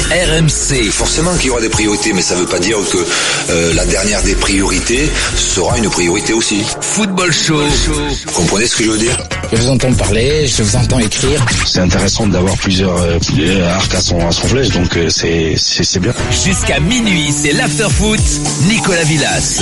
RMC. Forcément qu'il y aura des priorités, mais ça ne veut pas dire que la dernière des priorités sera une priorité aussi. Football Show. Vous comprenez ce que je veux dire ? Je vous entends parler, je vous entends écrire. C'est intéressant d'avoir plusieurs arcs à son flèche, donc c'est bien. Jusqu'à minuit, c'est l'after-foot. Nicolas Villas.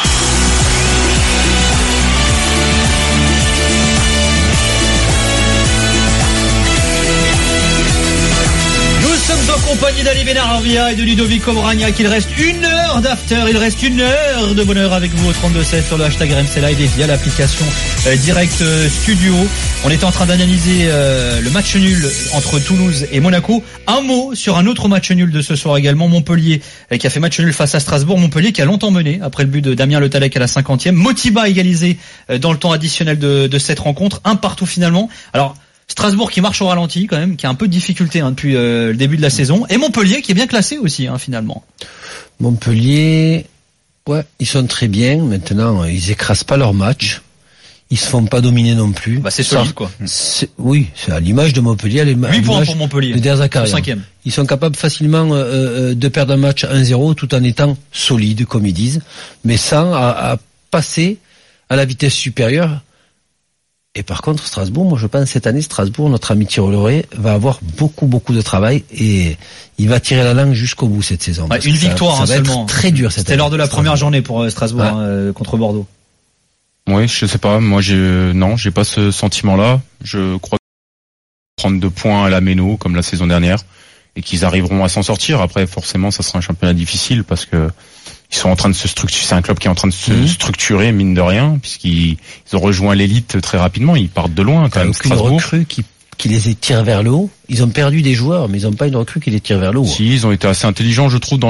Nous sommes en compagnie d'Ali Benarvia et de Ludovico Moragnac. Il reste 1 heure d'after, il reste 1 heure de bonheur avec vous au 32-16 sur le hashtag RMC Live et via l'application Direct Studio. On était en train d'analyser le match nul entre Toulouse et Monaco. Un mot sur un autre match nul de ce soir également, Montpellier qui a fait match nul face à Strasbourg. Montpellier qui a longtemps mené après le but de Damien Le Tallec à la 50e. Motiba égalisé dans le temps additionnel de cette rencontre. 1 partout finalement. Alors Strasbourg qui marche au ralenti quand même, qui a un peu de difficulté depuis le début de la saison, et Montpellier qui est bien classé aussi finalement. Montpellier, ouais, ils sont très bien. Maintenant, ils écrasent pas leur match, ils se font pas dominer non plus. Bah c'est solide quoi. Oui, c'est à l'image de Montpellier. 8 points pour Montpellier. De Der Zakarian. 5e. Ils sont capables facilement de perdre un match 1-0 tout en étant solides, comme ils disent, mais sans à passer à la vitesse supérieure. Et par contre, Strasbourg, moi je pense cette année, Strasbourg, notre ami Thierry Loret, va avoir beaucoup de travail et il va tirer la langue jusqu'au bout cette saison. Ouais, une victoire ça va seulement. être très dur cette année. C'était lors de la première journée pour Strasbourg contre Bordeaux. Oui, je sais pas. Moi, j'ai pas ce sentiment-là. Je crois prendre 2 points à la Méno comme la saison dernière et qu'ils arriveront à s'en sortir. Après, forcément, ça sera un championnat difficile parce que ils sont en train de se structurer. C'est un club qui est en train de se structurer, mine de rien, puisqu'ils ont rejoint l'élite très rapidement. Ils partent de loin, quand même. Strasbourg. Une recrue qui les tire vers le haut. Ils ont perdu des joueurs, mais ils n'ont pas une recrue qui les tire vers le haut. Si, ils ont été assez intelligents, je trouve,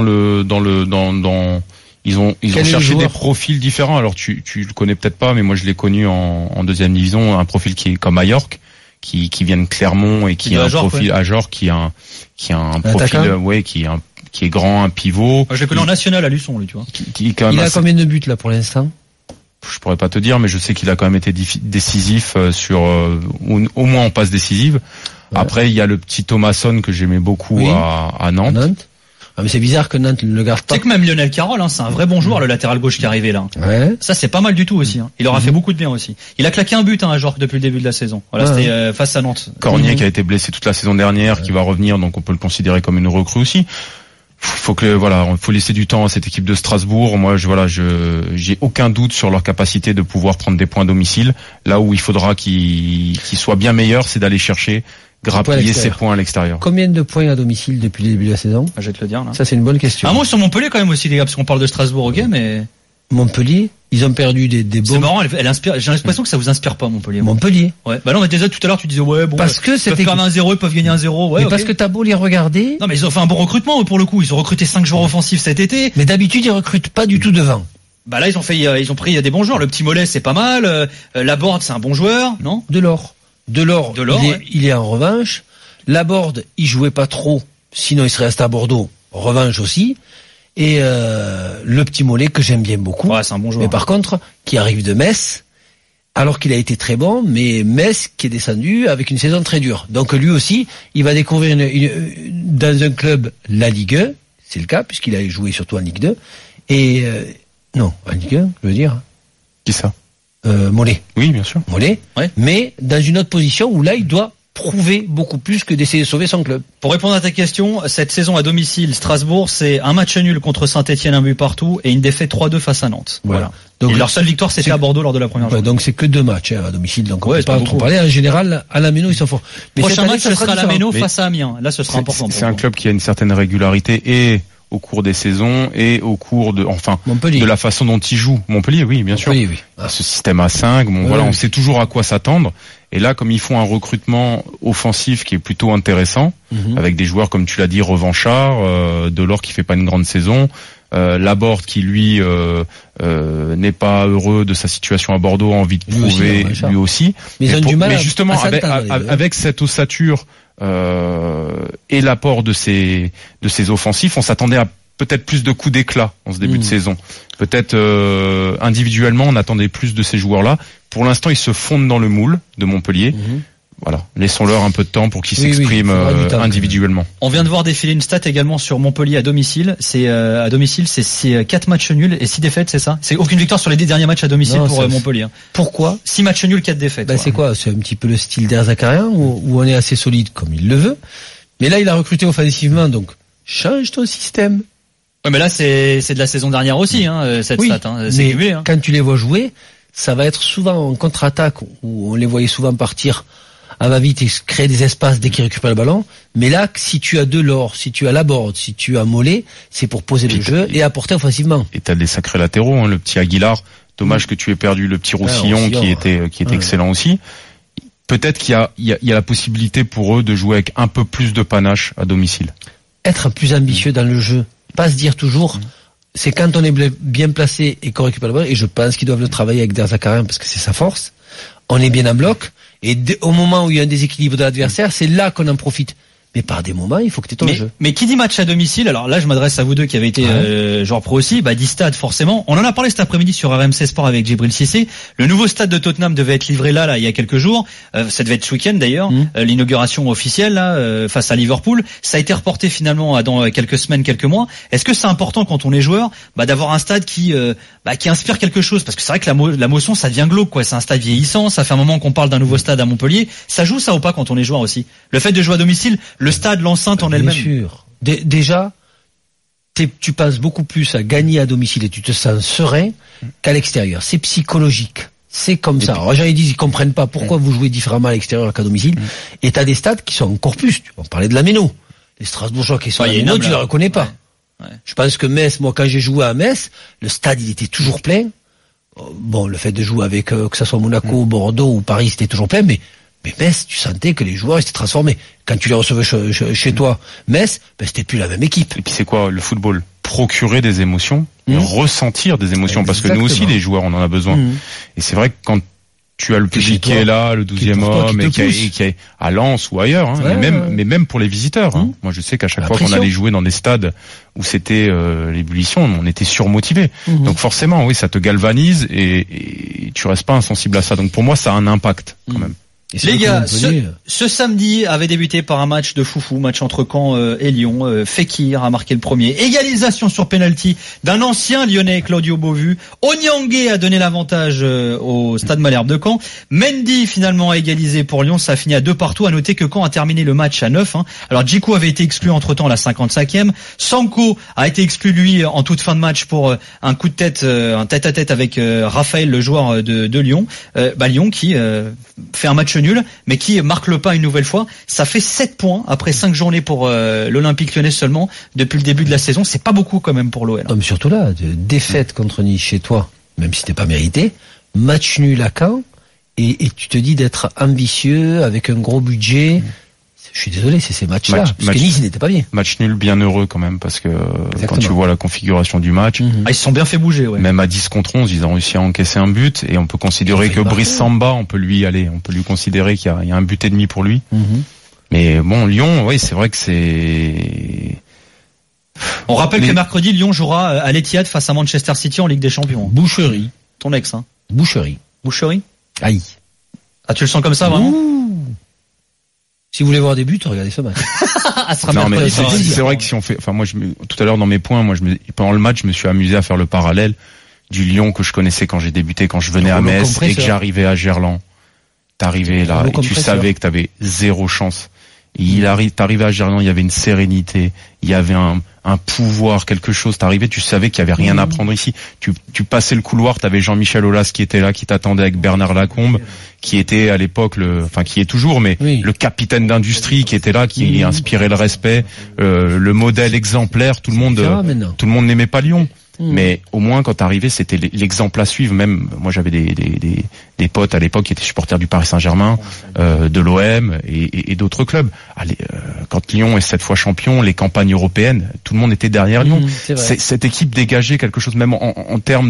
ils ont cherché des profils différents. Alors, tu le connais peut-être pas, mais moi, je l'ai connu en deuxième division, un profil qui est comme Ajorc, qui vient de Clermont et qui a un profil Ajorc, qui a un profil, qui est grand, un pivot. Moi, je l'ai connu en national à Luçon, lui, tu vois. Il a combien de buts, là, pour l'instant? Je pourrais pas te dire, mais je sais qu'il a quand même été décisif sur, au moins en passe décisive. Ouais. Après, il y a le petit Thomasson que j'aimais beaucoup à Nantes. Ah, mais c'est bizarre que Nantes ne le garde pas. C'est que même Lionel Carroll, c'est un vrai bon joueur, le latéral gauche qui est arrivé là. Ouais. Ça, c'est pas mal du tout aussi. Il aura fait beaucoup de bien aussi. Il a claqué un but, à Jorge depuis le début de la saison. Voilà, c'était face à Nantes. Cornier qui a été blessé toute la saison dernière, qui va revenir, donc on peut le considérer comme une recrue aussi. Faut laisser du temps à cette équipe de Strasbourg. Moi, j'ai aucun doute sur leur capacité de pouvoir prendre des points à domicile. Là où il faudra qu'ils soient bien meilleurs, c'est d'aller chercher, grappiller ces points à l'extérieur. Combien de points à domicile depuis le début de la saison? Je vais te le dire, là. Ça, c'est une bonne question. Un mot sur Montpellier quand même aussi, les gars, parce qu'on parle de Strasbourg, ok, mais... Montpellier, ils ont perdu des bons... C'est marrant, elle inspire, j'ai l'impression que ça vous inspire pas, Montpellier. Montpellier. Ouais. Bah non, mais déjà tout à l'heure, tu disais, parce que ils peuvent perdre 1-0, ils peuvent gagner 1-0, mais parce que t'as beau les regarder. Non, mais ils ont fait un bon recrutement, pour le coup. Ils ont recruté 5 joueurs offensifs cet été. Mais d'habitude, ils recrutent pas du tout devant. Bah là, ils ont pris des bons joueurs. Le petit Mollet, c'est pas mal. Laborde, c'est un bon joueur, non? Delors, il est en revanche. Laborde, il jouait pas trop. Sinon, il serait resté à Bordeaux. Revanche aussi. Et le petit Mollet que j'aime bien beaucoup. Ouais, c'est un bon joueur. Mais par contre, qui arrive de Metz, alors qu'il a été très bon, mais Metz qui est descendu avec une saison très dure. Donc lui aussi, il va découvrir dans un club la Ligue 1, c'est le cas puisqu'il a joué surtout en Ligue 2 et non, en Ligue 1, je veux dire. Qui ça? Mollet. Oui, bien sûr. Mollet. Ouais. Mais dans une autre position où là, il doit prouver beaucoup plus que d'essayer de sauver son club. Pour répondre à ta question, cette saison à domicile, Strasbourg, c'est un match nul contre Saint-Etienne, un but partout, et une défaite 3-2 face à Nantes. Voilà. Donc, et leur seule victoire, c'était à Bordeaux lors de la première journée. Donc c'est que 2 matchs à domicile, donc on peut pas trop parler. En général, à la Méno, ils sont forts. Mais prochain match, ce sera à la Méno face à Amiens. Là, ce sera important. C'est un club qui a une certaine régularité et au cours des saisons et au cours de la façon dont il joue. Montpellier, oui, bien sûr. Oui. Ce système à 5, on sait toujours à quoi s'attendre. Et là, comme ils font un recrutement offensif qui est plutôt intéressant, avec des joueurs, comme tu l'as dit, revanchards, Delors qui fait pas une grande saison, Laborde qui lui n'est pas heureux de sa situation à Bordeaux, a envie de prouver lui aussi. Mais justement, avec cette ossature et l'apport de ces offensifs, on s'attendait à peut-être plus de coups d'éclat en ce début de saison. Peut-être individuellement, on attendait plus de ces joueurs-là. Pour l'instant, ils se fondent dans le moule de Montpellier. voilà, laissons-leur un peu de temps pour qu'ils Oui, s'expriment il faudra du temps, individuellement. On vient de voir défiler une stat également sur Montpellier à domicile. C'est à domicile, c'est 4 matchs nuls et 6 défaites, c'est ça? C'est aucune victoire sur les 10 derniers matchs à domicile pour Montpellier. Pourquoi? 6 matchs nuls, 4 défaites. C'est quoi? C'est un petit peu le style d'Air Zakarian où on est assez solide comme il le veut. Mais là, il a recruté offensivement, donc change ton système. Ouais, mais là, c'est de la saison dernière aussi, cette stat, c'est cumulé. Quand tu les vois jouer, ça va être souvent en contre-attaque où on les voyait souvent partir à va-vite et créer des espaces dès qu'ils récupèrent le ballon. Mais là, si tu as Delors, si tu as Laborde, si tu as Mollet, c'est pour poser le jeu et apporter offensivement. Et t'as des sacrés latéraux, le petit Aguilar. Dommage que tu aies perdu le petit Roussillon qui était excellent aussi. Peut-être qu'il y a la possibilité pour eux de jouer avec un peu plus de panache à domicile. Être plus ambitieux dans le jeu. Pas se dire toujours, c'est quand on est bien placé et qu'on récupère le ballon, et je pense qu'ils doivent le travailler avec Der Zakarian parce que c'est sa force. On est bien en bloc. Et au moment où il y a un déséquilibre de l'adversaire, c'est là qu'on en profite. Mais par des moments, il faut que tu aies ton jeu. Mais qui dit match à domicile, alors là je m'adresse à vous deux qui avez été joueurs pro aussi, dit stade forcément. On en a parlé cet après-midi sur RMC Sport avec Djibril Cissé. Le nouveau stade de Tottenham devait être livré là il y a quelques jours. Ça devait être ce week-end d'ailleurs, l'inauguration officielle là, face à Liverpool. Ça a été reporté finalement dans quelques semaines, quelques mois. Est-ce que c'est important quand on est joueur d'avoir un stade qui inspire quelque chose? Parce que c'est vrai que la motion ça devient glauque quoi. C'est un stade vieillissant. Ça fait un moment qu'on parle d'un nouveau stade à Montpellier. Ça joue ça ou pas quand on est joueur aussi? Le fait de jouer à domicile, le stade, l'enceinte en elle-même. Bien sûr. Déjà, tu passes beaucoup plus à gagner à domicile et tu te sens serein qu'à l'extérieur. C'est psychologique. C'est comme ça. Alors, j'en ai dit, ils comprennent pas pourquoi vous jouez différemment à l'extérieur qu'à domicile. Et t'as des stades qui sont encore plus. On parlait de la Méno. Les Strasbourgeois qui sont à la Méno, tu les reconnais pas. Ouais. Je pense que Metz, moi, quand j'ai joué à Metz, le stade, il était toujours plein. Bon, le fait de jouer avec, que ça soit Monaco, Bordeaux ou Paris, c'était toujours plein, mais Metz, tu sentais que les joueurs étaient transformés. Quand tu les recevais chez toi, Metz, c'était plus la même équipe. Et puis c'est quoi le football? Procurer des émotions, ressentir des émotions, parce que nous aussi, les joueurs, on en a besoin. Et c'est vrai que quand tu as le public qui est là, le 12e homme, et qui est à Lens ou ailleurs, mais même pour les visiteurs. Moi, je sais qu'à chaque fois qu'on allait jouer dans des stades où c'était l'ébullition, on était surmotivé. Donc forcément, oui, ça te galvanise et tu restes pas insensible à ça. Donc pour moi, ça a un impact quand même. Les gars, ce samedi avait débuté par un match de foufou, match entre Caen et Lyon. Fekir a marqué le premier. Égalisation sur penalty d'un ancien Lyonnais, Claudio Beauvu. Onyangé a donné l'avantage au Stade Malherbe de Caen. Mendy finalement a égalisé pour Lyon. Ça a fini à 2-2. À noter que Caen a terminé le match à 9. Alors Djikou avait été exclu entre-temps à la 55e. Sanko a été exclu lui en toute fin de match pour un coup de tête, un tête-à-tête avec Raphaël, le joueur de Lyon. Lyon qui fait un match nul, mais qui marque le pas une nouvelle fois. Ça fait 7 points après 5 journées pour l'Olympique Lyonnais seulement depuis le début de la saison. C'est pas beaucoup quand même pour l'OL. Non, mais surtout là, défaite contre Nice chez toi, même si c'était pas mérité, match nul à Caen, et tu te dis d'être ambitieux avec un gros budget. Je suis désolé, c'est ces matchs-là, parce que Nice n'était pas bien. Match nul bien heureux quand même, parce que quand tu vois la configuration du match, ils se sont bien fait bouger. Ouais. Même à 10 contre 11, ils ont réussi à encaisser un but, et on peut considérer que Brice Samba, on peut lui considérer qu'il y a un but et demi pour lui. Mais bon, Lyon, oui, c'est vrai que c'est... On rappelle que mercredi, Lyon jouera à l'Etihad face à Manchester City en Ligue des Champions. Boucherie. Ton ex, Boucherie. Aïe. Ah, tu le sens comme ça, vraiment? Si vous voulez voir des buts, regardez ce match. C'est vrai que si on fait, moi, tout à l'heure dans mes points, pendant le match, je me suis amusé à faire le parallèle du Lyon que je connaissais quand j'ai débuté, quand je venais à Metz et que j'arrivais à Gerland. T'arrivais là, et tu savais que t'avais zéro chance. T'arrivais à Gerland, il y avait une sérénité, il y avait un pouvoir, quelque chose. T'arrivais, tu savais qu'il y avait rien à prendre ici. Tu passais le couloir, t'avais Jean-Michel Aulas qui était là, qui t'attendait avec Bernard Lacombe, qui était à l'époque qui est toujours, mais le capitaine d'industrie qui était là, qui inspirait le respect, le modèle exemplaire. Tout le monde n'aimait pas Lyon. Mais au moins quand t'arrivais, c'était l'exemple à suivre. Même moi, j'avais des potes à l'époque qui étaient supporters du Paris Saint-Germain, de l'OM et d'autres clubs. Quand Lyon est 7 fois champion, les campagnes européennes, tout le monde était derrière Lyon. Cette équipe dégageait quelque chose, même en termes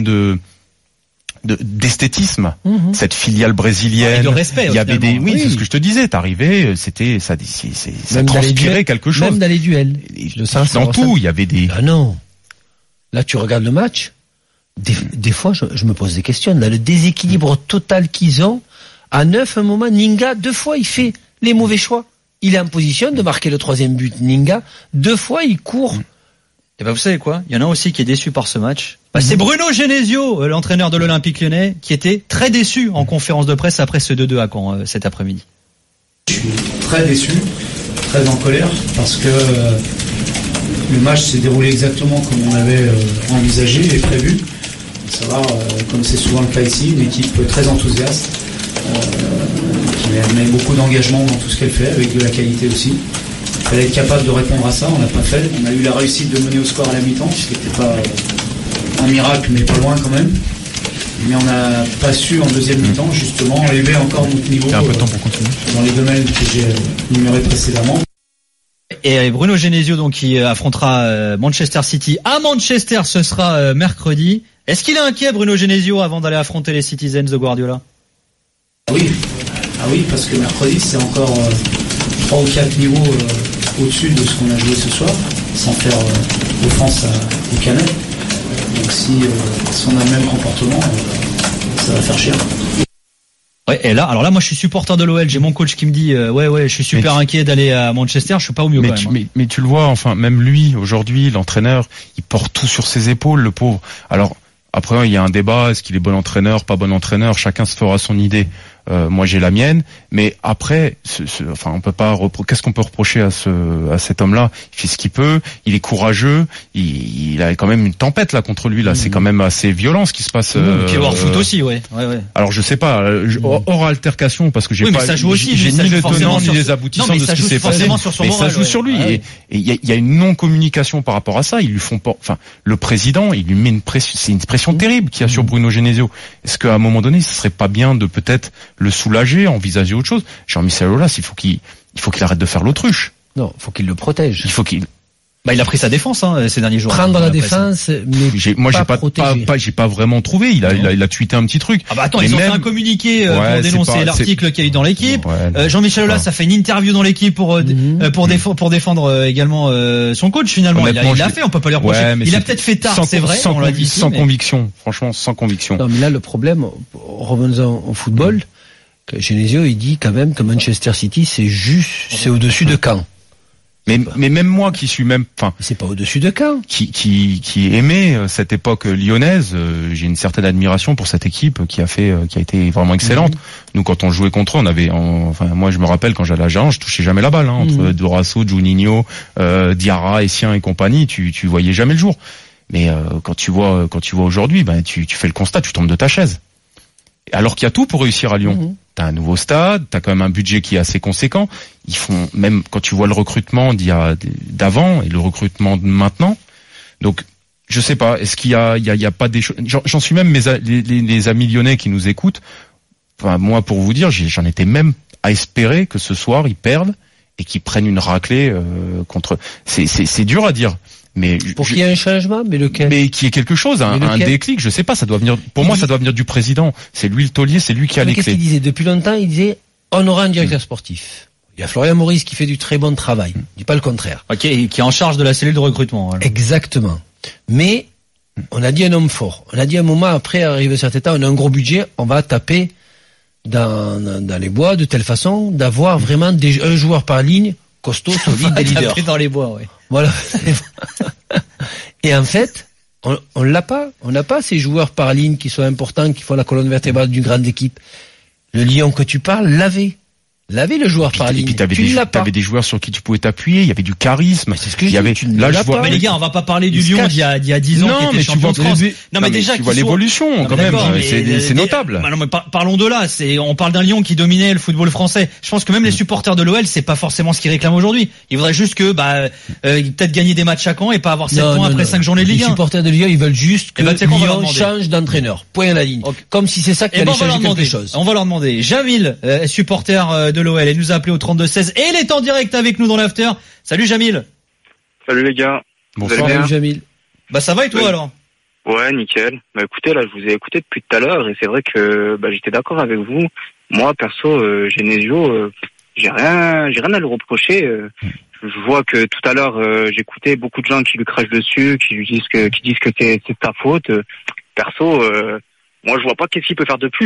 d'esthétisme, cette filiale brésilienne, de respect, il y avait c'est ce que je te disais, t'arrivais, c'était ça transpirait quelque chose. Même dans les duels, dans tout, il y avait des. Ah non. Là, tu regardes le match, des fois, je me pose des questions. Là, le déséquilibre total qu'ils ont, À 9, à un moment, Ninga, 2 fois, il fait les mauvais choix. Il est en position de marquer le 3e but. Ninga, 2 fois, il court. Et ben vous savez quoi, il y en a aussi qui est déçu par ce match. C'est Bruno Genesio, l'entraîneur de l'Olympique Lyonnais, qui était très déçu en conférence de presse après ce 2-2 à Caen cet après-midi. Je suis très déçu, très en colère, parce que le match s'est déroulé exactement comme on avait envisagé et prévu. À savoir, comme c'est souvent le cas ici, une équipe très enthousiaste, qui met beaucoup d'engagement dans tout ce qu'elle fait, avec de la qualité aussi. Il fallait être capable de répondre à ça, on l'a pas fait. On a eu la réussite de mener au score à la mi-temps, ce qui n'était pas un miracle, mais pas loin quand même. Mais on n'a pas su en deuxième mi-temps justement élever encore notre niveau un peu de temps pour continuer. Dans les domaines que j'ai énumérés précédemment. Et Bruno Genesio donc qui affrontera Manchester City à Manchester, ce sera mercredi. Est-ce qu'il est inquiet Bruno Genesio avant d'aller affronter les Citizens de Guardiola? Oui, parce que mercredi c'est encore 3 ou 4 niveaux au-dessus de ce qu'on a joué ce soir, sans faire offense au Canet. Donc si on a le même comportement, ça va faire cher. Ouais, et là, alors là, moi, je suis supporter de l'OL. J'ai mon coach qui me dit, ouais, je suis super inquiet d'aller à Manchester. Je suis pas au mieux quand même. Mais tu le vois, enfin, même lui, aujourd'hui, l'entraîneur, il porte tout sur ses épaules, le pauvre. Alors, après, il y a un débat. Est-ce qu'il est bon entraîneur, pas bon entraîneur? Chacun se fera son idée. Moi, j'ai la mienne. Mais après, enfin, on peut pas qu'est-ce qu'on peut reprocher à cet homme-là? Il fait ce qu'il peut. Il est courageux. Il a quand même une tempête là contre lui là. C'est quand même assez violent ce qui se passe. Qui est hors foot aussi, ouais. Alors je sais pas. Hors altercation parce que j'ai pas. Mais ça joue aussi. J'ai ni le tenant ni les aboutissants de ce qui s'est passé. Mais ça joue sur lui. Et il y a une non-communication par rapport à ça. Ils lui font pas. Enfin, le président, il lui met une pression. C'est une pression terrible qu'il y a sur Bruno Genesio. Est-ce qu'à un moment donné, ce serait pas bien de peut-être le soulager, envisager autre chose? Jean-Michel Aulas, il faut qu'il arrête de faire l'autruche. Non, il faut qu'il le protège. Il a pris sa défense ces derniers jours. Prendre la défense, mais j'ai pas vraiment trouvé. Il a tweeté un petit truc. Ah bah attends, ils ont fait un communiqué pour dénoncer l'article qu'il y a eu dans l'équipe. Jean-Michel Aulas a fait une interview dans l'équipe pour défendre également son coach finalement. Il l'a fait, on peut pas lui reprocher. Il a peut-être fait tard, c'est vrai. Sans conviction, franchement, sans conviction. Non, mais là le problème, revenons au football. Genesio, il dit quand même que Manchester City, c'est au-dessus de Caen. Mais même moi qui suis c'est pas au-dessus de Caen. Qui aimait cette époque lyonnaise, j'ai une certaine admiration pour cette équipe qui a été vraiment excellente. Nous, quand on jouait contre eux, moi je me rappelle quand j'allais à Gérard, je touchais jamais la balle, entre Dorasso, Juninho, Diarra, Essien et compagnie, tu voyais jamais le jour. Mais quand tu vois aujourd'hui, tu fais le constat, tu tombes de ta chaise. Alors qu'il y a tout pour réussir à Lyon. T'as un nouveau stade, t'as quand même un budget qui est assez conséquent. Ils font, même quand tu vois le recrutement d'avant et le recrutement de maintenant. Donc, je sais pas, est-ce qu'il y a pas des choses, j'en suis même les amis lyonnais qui nous écoutent. Enfin, moi, pour vous dire, j'en étais même à espérer que ce soir, ils perdent et qu'ils prennent une raclée, contre, c'est dur à dire. Mais pour qu'il y ait un changement, mais lequel? Mais qu'il y ait quelque chose, un déclic, je sais pas, ça doit venir, ça doit venir du président. C'est lui le taulier, c'est lui qui a les clés. Qu'est-ce qu'il disait? Depuis longtemps, il disait, on aura un directeur sportif. Il y a Florian Maurice qui fait du très bon travail. Je dis pas le contraire. Ok, qui est en charge de la cellule de recrutement. Alors. Exactement. Mais, on a dit un homme fort. On a dit un moment après, arrivé à cet état, on a un gros budget, on va taper dans les bois de telle façon d'avoir vraiment un joueur par ligne, costaud, solide, des leaders. Dans les bois, ouais. Voilà. Et en fait, on l'a pas. On n'a pas ces joueurs par ligne qui sont importants, qui font la colonne vertébrale d'une grande équipe. Le Lyon que tu parles l'avait le joueur par ligne. Et puis t'avais des joueurs sur qui tu pouvais t'appuyer. Il y avait du charisme. C'est ce que je dis. Là, je vois. Mais les gars, on va pas parler du Lyon d'il y a 10 ans qui était champion de France. Non, mais déjà, tu vois l'évolution quand même. C'est notable. Non, mais parlons de là. On parle d'un Lyon qui dominait le football français. Je pense que même les supporters de l'OL, c'est pas forcément ce qu'ils réclament aujourd'hui. Ils voudraient juste que, peut-être gagner des matchs chaque an et pas avoir 7 points après 5 journées de Ligue 1. Les supporters de Lyon, ils veulent juste que Lyon change d'entraîneur. Point à la ligne. Comme si c'est ça qui allait changer quelque chose. On va leur demander. Jamil, supporter de l'OL, elle nous a appelé au 32-16 et il est en direct avec nous dans l'after. Salut Jamil. Salut les gars. Bonsoir. Salut Jamil. Ça va et toi alors? Ouais, nickel. Écoutez, là, je vous ai écouté depuis tout à l'heure et c'est vrai que j'étais d'accord avec vous. Moi, perso, Genesio, j'ai rien à lui reprocher. Je vois que tout à l'heure, j'écoutais beaucoup de gens qui lui crachent dessus, qui disent que c'est sa faute. Perso, moi, je vois pas qu'est-ce qu'il peut faire de plus, hein.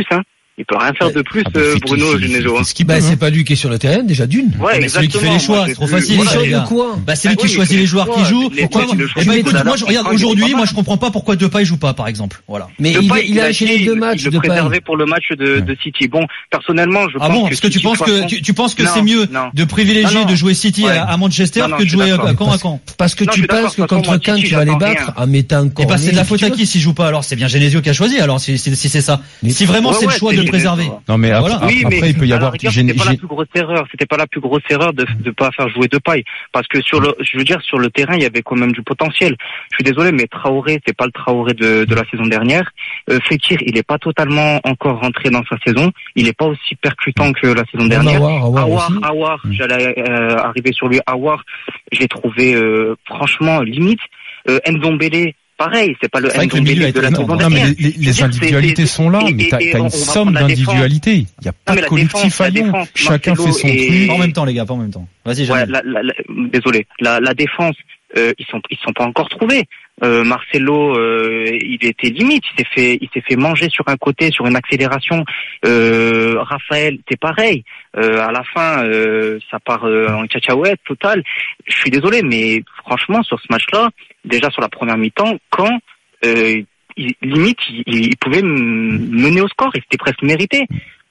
Il peut rien faire de plus, Bruno Genesio. C'est pas lui qui est sur le terrain, déjà d'une. Ouais, mais c'est lui qui fait les choix, c'est trop facile. Les choix de quoi? C'est lui qui choisit les joueurs qui jouent. Pourquoi? Écoute, moi, je regarde aujourd'hui, moi, je comprends pas pourquoi Depay joue pas, par exemple. Voilà. Mais il a enchaîné 2 matchs. Il le préservait pour le match de City. Bon, personnellement, je pense que. Parce que tu penses que c'est mieux de privilégier de jouer City à Manchester que de jouer à Caen. Parce que tu penses que contre Caen, tu vas les battre en mettant Et bah, c'est de la faute à qui s'il joue pas? Alors, c'est bien Genesio qui a choisi, alors, si c'est ça. Si vraiment c'est le choix de le préserver. Non, mais après, il peut y avoir c'était pas la plus grosse erreur. C'était pas la plus grosse erreur de pas faire jouer Depay, parce que sur le terrain, il y avait quand même du potentiel. Je suis désolé, mais Traoré, c'est pas le Traoré de la saison dernière. Fekir, il est pas totalement encore rentré dans sa saison. Il est pas aussi percutant que la saison dernière. Aouar, j'allais arriver sur lui. Aouar, j'ai trouvé franchement limite. Ndombele, pareil, c'est pas le Ndombele de la saison dernière. Les individualités sont là, mais t'as une somme d'individualités. Il y a pas de collectif à Lyon. Chacun fait son truc. Pas en même temps, les gars, pas en même temps. Vas-y, Jamil. Désolé. La défense, ils sont pas encore trouvés. Marcelo, il était limite, il s'est fait manger sur un côté, sur une accélération. Raphaël, c'est pareil. À la fin, ça part en cacahuète total. Je suis désolé, mais franchement, sur ce match-là, déjà sur la première mi-temps, quand limite, il pouvait mener au score, et c'était presque mérité.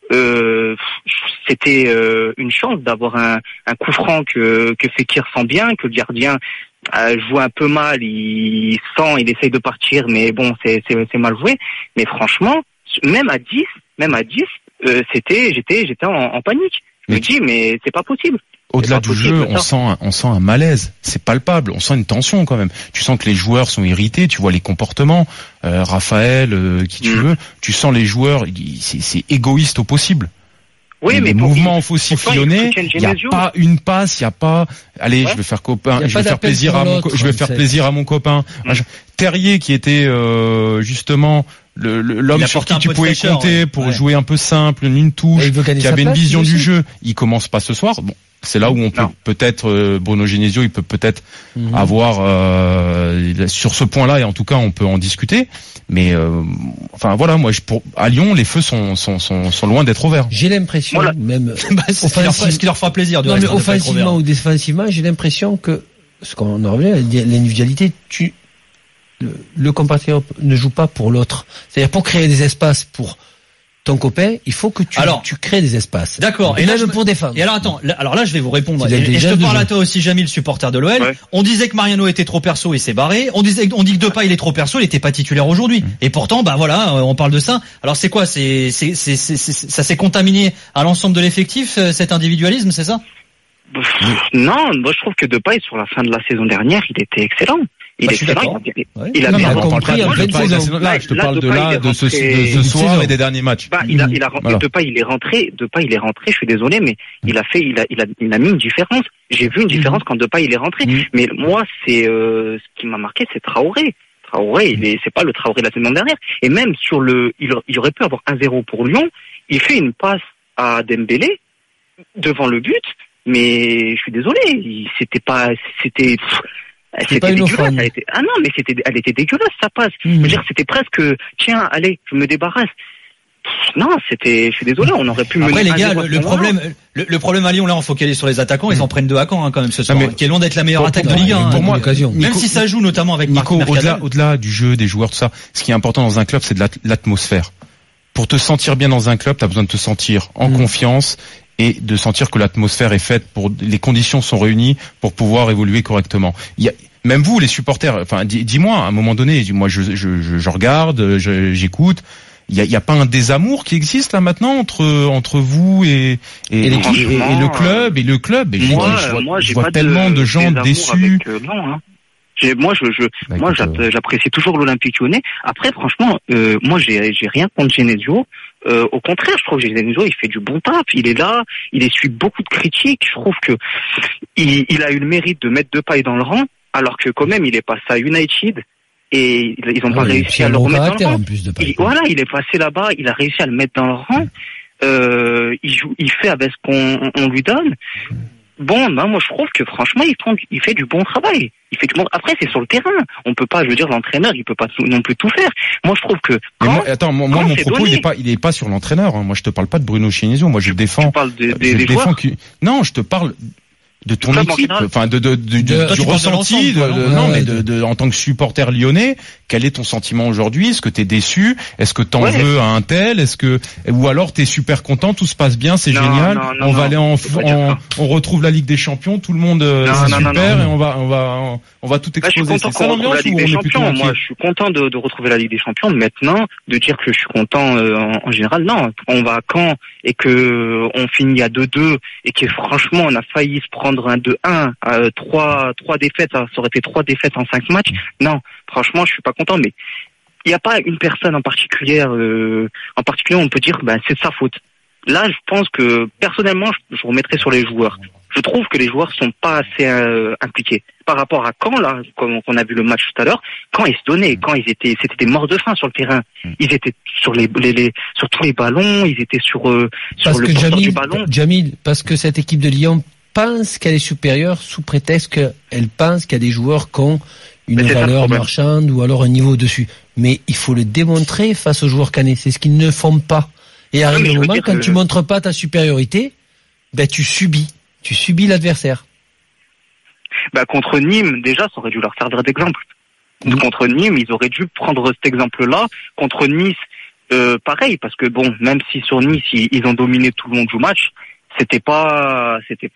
C'était une chance d'avoir un coup franc que Fekir sent bien, que le gardien joue un peu mal, il essaye de partir, mais bon, c'est mal joué. Mais franchement, même à 10, j'étais en panique. Je me dis, mais c'est pas possible. Au-delà du jeu, on sent un malaise. C'est palpable. On sent une tension quand même. Tu sens que les joueurs sont irrités. Tu vois les comportements. Raphaël, qui tu veux. Tu sens les joueurs. C'est égoïste au possible. Oui, mais les mouvements faussillonnés, il n'y a pas une passe, il n'y a pas. Allez, je vais faire plaisir à mon copain. Terrier qui était justement l'homme sur qui tu pouvais compter pour jouer un peu simple, une touche, qui avait une vision du jeu. Il commence pas ce soir. Bon, c'est là où on peut peut-être Bruno Genesio, il peut peut-être avoir sur ce point-là, et en tout cas on peut en discuter. Mais enfin voilà, moi à Lyon, les feux sont loin d'être ouverts. J'ai l'impression, même ce qui leur fera plaisir. Non, mais offensivement ou défensivement, j'ai l'impression que ce qu'on en revient, l'individualité, le compatriote ne joue pas pour l'autre. C'est-à-dire pour créer des espaces pour ton copain, il faut que tu crées des espaces. D'accord. Et même pour défendre. Et alors attends, là je vais vous répondre. Et je te parle à toi aussi, Jamil, supporter de l'OL. Ouais. On disait que Mariano était trop perso, il s'est barré. On dit que Depay il est trop perso, il était pas titulaire aujourd'hui. Et pourtant, bah voilà, on parle de ça. Alors c'est quoi? Ça s'est contaminé à l'ensemble de l'effectif, cet individualisme, c'est ça? Non, moi je trouve que Depay sur la fin de la saison dernière, il était excellent. Il est excellent. Il a bien compris en pleine saison. Là, je te parle de ce soir et des derniers matchs. Depay, il est rentré. Je suis désolé, mais il a mis une différence. J'ai vu une différence quand Depay il est rentré. Mais moi, c'est ce qui m'a marqué, c'est Traoré. C'est pas le Traoré de la saison dernière. Et même il aurait pu avoir 1-0 pour Lyon. Il fait une passe à Dembélé devant le but. Mais je suis désolé, c'était dégueulasse. Elle était dégueulasse, sa passe. Je veux dire, c'était presque, tiens, allez, je me débarrasse. Non, je suis désolé, on aurait pu mener. Après, les gars, le problème à Lyon, là, on focalise sur les attaquants, ils s'en prennent 2 à Caen, quand même, ce soir, qui est loin d'être la meilleure attaque de Ligue 1. Pour moi, même si ça joue notamment avec Nico, au-delà du jeu, des joueurs, tout ça, ce qui est important dans un club, c'est de l'atmosphère. Pour te sentir bien dans un club, t'as besoin de te sentir en confiance et de sentir que l'atmosphère est faite les conditions sont réunies pour pouvoir évoluer correctement. Même vous, les supporters, enfin, dis-moi, à un moment donné, moi, je regarde, j'écoute. Il y a pas un désamour qui existe là maintenant entre vous et le club et le club. Et je vois tellement de gens déçus. Moi, j'apprécie toujours l'Olympique Lyonnais. Après, franchement, moi, j'ai rien contre Genesio. Au contraire, je trouve que Genesio, il fait du bon taf. Il est là, il essuie beaucoup de critiques. Je trouve que il a eu le mérite de mettre Depay dans le rang, alors que quand même, il est passé à United et ils ont pas réussi à le remettre dans le rang. Il est passé là-bas, il a réussi à le mettre dans le rang. Il fait avec ce qu'on lui donne. bon, non, moi je trouve que franchement il fait du bon travail. Il fait du bon. Après c'est sur le terrain. On peut pas, je veux dire, l'entraîneur il peut pas non plus tout faire. Moi je trouve que moi mon propos il est pas sur l'entraîneur. Hein. Moi je te parle pas de Bruno Genesio. Moi je défends. Tu parles des joueurs. Non, je te parle de ton équipe, enfin du ressenti, en tant que supporter lyonnais, quel est ton sentiment aujourd'hui? Est-ce que t'es déçu? Est-ce que t'en veux à un tel? Ou alors t'es super content, tout se passe bien, c'est génial, on va aller on retrouve la Ligue des Champions, tout le monde c'est super et on va tout exploser. C'est ça l'ambiance ou on est plutôt inquiet? Moi je suis content de retrouver la Ligue des Champions. Maintenant, de dire que je suis content en général, non. On va à Caen et que on finit à 2-2 et que franchement on a failli se prendre un 2-1, trois défaites, ça aurait été 3 défaites en 5 matchs. Non, franchement, je suis pas content, mais il n'y a pas une personne en particulier, on peut dire, c'est de sa faute. Là, je pense que, personnellement, je remettrais sur les joueurs. Je trouve que les joueurs sont pas assez impliqués. Par rapport à Caen, là, comme on a vu le match tout à l'heure, quand ils se donnaient, c'était des morts de faim sur le terrain. Ils étaient sur sur tous les ballons, ils étaient sur le porteur du ballon. Jamil, parce que cette équipe de Lyon pense qu'elle est supérieure sous prétexte qu'elle pense qu'il y a des joueurs qui ont une valeur marchande ou alors un niveau au-dessus. Mais il faut le démontrer face aux joueurs canets. C'est ce qu'ils ne font pas. Et arrive le moment, quand tu montres pas ta supériorité, tu subis l'adversaire. Contre Nîmes, déjà, ça aurait dû leur servir d'exemple. Contre Nîmes, ils auraient dû prendre cet exemple-là. Contre Nice, pareil, parce que même si sur Nice, ils ont dominé tout le long du match, c'était pas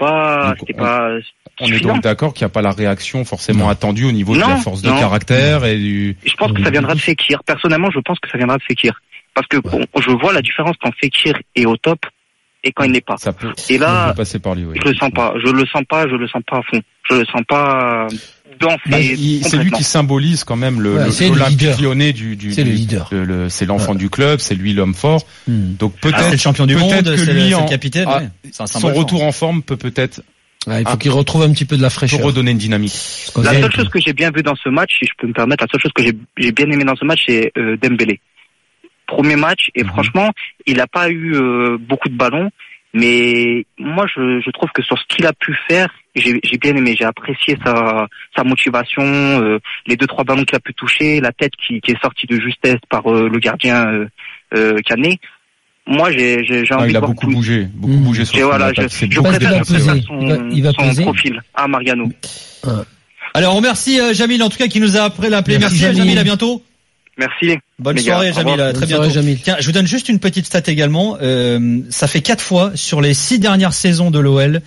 on est donc d'accord qu'il n'y a pas la réaction forcément attendue au niveau de la force de caractère et du... Je pense que ça viendra de Fekir. Personnellement, je pense que ça viendra de Fekir. Parce que je vois la différence quand Fekir est au top et quand il n'est pas. Et là, passer par lui, oui. Je le sens pas à fond. Je le sens pas c'est lui qui symbolise quand même l'Olympique lyonnais c'est le leader. C'est l'enfant du club, c'est lui l'homme fort. Donc peut-être c'est le champion du monde, que c'est lui le capitaine. Son retour en forme peut-être. Il faut qu'il retrouve un petit peu de la fraîcheur. Pour redonner une dynamique. La seule chose que j'ai bien vu dans ce match, si je peux me permettre, la seule chose que j'ai bien aimé dans ce match, c'est Dembélé. Premier match, et franchement, il n'a pas eu beaucoup de ballons, mais moi je trouve que sur ce qu'il a pu faire, j'ai bien aimé, j'ai apprécié sa motivation, les 2-3 ballons qu'il a pu toucher, la tête qui est sortie de justesse par le gardien Canet. Moi j'ai envie de voir beaucoup bougé sur je préfère son profil à Mariano. Alors on remercie Jamil en tout cas qui nous a appelé. Merci Jamil, à bientôt. Merci. Bonne soirée Jamil, très bientôt. Tiens, je vous donne juste une petite stat également. Ça fait 4 fois sur les 6 dernières saisons de l'OL,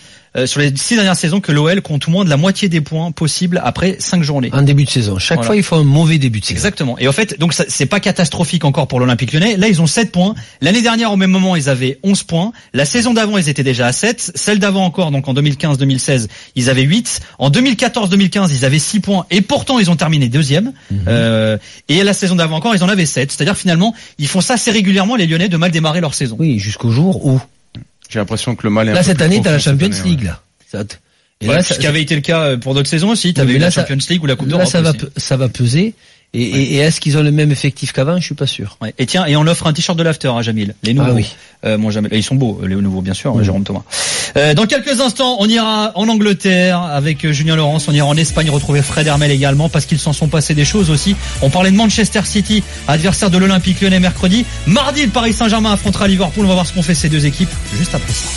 que l'OL compte moins de la moitié des points possibles après 5 journées. En début de saison. Chaque fois, il faut un mauvais début de saison. Exactement. Et en fait, donc c'est pas catastrophique encore pour l'Olympique Lyonnais. Là, ils ont 7 points. L'année dernière, au même moment, ils avaient 11 points. La saison d'avant, ils étaient déjà à 7. Celle d'avant encore, donc en 2015-2016, ils avaient 8. En 2014-2015, ils avaient 6 points. Et pourtant, ils ont terminé deuxième. Et la saison d'avant encore, ils en avaient 7. C'est-à-dire, finalement, ils font ça assez régulièrement, les Lyonnais, de mal démarrer leur saison. Oui, jusqu'au jour où... J'ai l'impression que le mal est là, cette année, t'as la Champions League, là. Et là, ce qui avait été le cas pour d'autres saisons aussi. T'avais eu la Champions League ou la Coupe d'Europe. Là, ça va peser. Et est-ce qu'ils ont le même effectif qu'avant? Je suis pas sûr. Ouais. Et tiens, on offre un t-shirt de l'after à Jamil. Les nouveaux. Jamil, ils sont beaux, les nouveaux, bien sûr, Jérôme Thomas. Dans quelques instants, on ira en Angleterre avec Julien Laurence. On ira en Espagne retrouver Fred Hermel également parce qu'ils s'en sont passés des choses aussi. On parlait de Manchester City, adversaire de l'Olympique Lyonnais mercredi. Mardi, le Paris Saint-Germain affrontera Liverpool. On va voir ce qu'ont fait ces deux équipes juste après ça.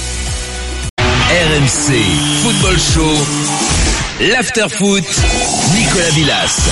RMC Football Show, l'After Foot, Nicolas Villas.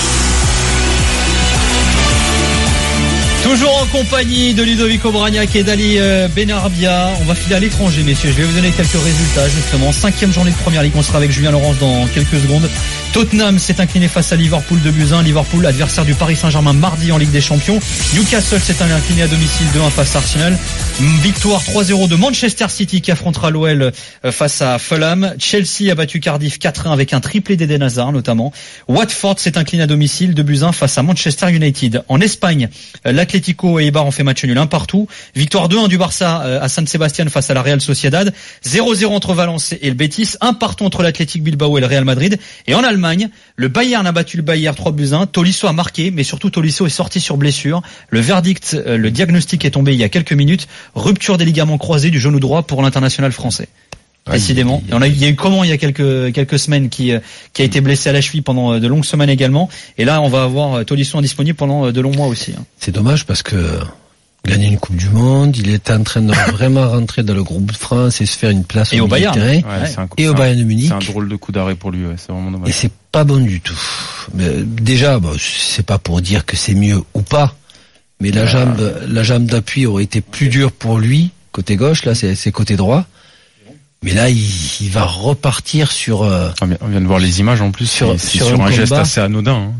Toujours en compagnie de Ludovico Bragnac et d'Ali Benarbia. On va filer à l'étranger, messieurs. Je vais vous donner quelques résultats, justement. 5e journée de Première Ligue. On sera avec Julien Laurence dans quelques secondes. Tottenham s'est incliné face à Liverpool 2-1. Liverpool, adversaire du Paris Saint-Germain mardi en Ligue des Champions. Newcastle s'est incliné à domicile 2-1 face à Arsenal. Victoire 3-0 de Manchester City qui affrontera l'OL face à Fulham. Chelsea a battu Cardiff 4-1 avec un triplé d'Eden Hazard notamment. Watford s'est incliné à domicile 2-1 face à Manchester United. En Espagne, l'Atlético et Eibar ont fait match nul 1 partout. Victoire 2-1 du Barça à San Sebastián face à la Real Sociedad. 0-0 entre Valence et le Betis. 1 partout entre l'Athletic Bilbao et le Real Madrid. Et en Allemagne, le Bayern a battu le Bayern 3-1. Tolisso a marqué, mais surtout Tolisso est sorti sur blessure. Le verdict, le diagnostic est tombé il y a quelques minutes. Rupture des ligaments croisés du genou droit pour l'international français. décidément. Il y a eu Coman il y a quelques semaines qui a été blessé à la cheville pendant de longues semaines également. Et là, on va avoir Tolisso indisponible pendant de longs mois aussi. C'est dommage parce que gagner une Coupe du Monde, il était en train de vraiment rentrer dans le groupe de France et se faire une place au Bayern. Terrain, et au Bayern de Munich. C'est un drôle de coup d'arrêt pour lui, c'est vraiment dommage. Et c'est pas bon du tout. Mais déjà, c'est pas pour dire que c'est mieux ou pas, mais la jambe d'appui aurait été plus dure pour lui, côté gauche, là c'est côté droit. Mais là, il va repartir sur... On vient de voir les images en plus, sur un geste assez anodin.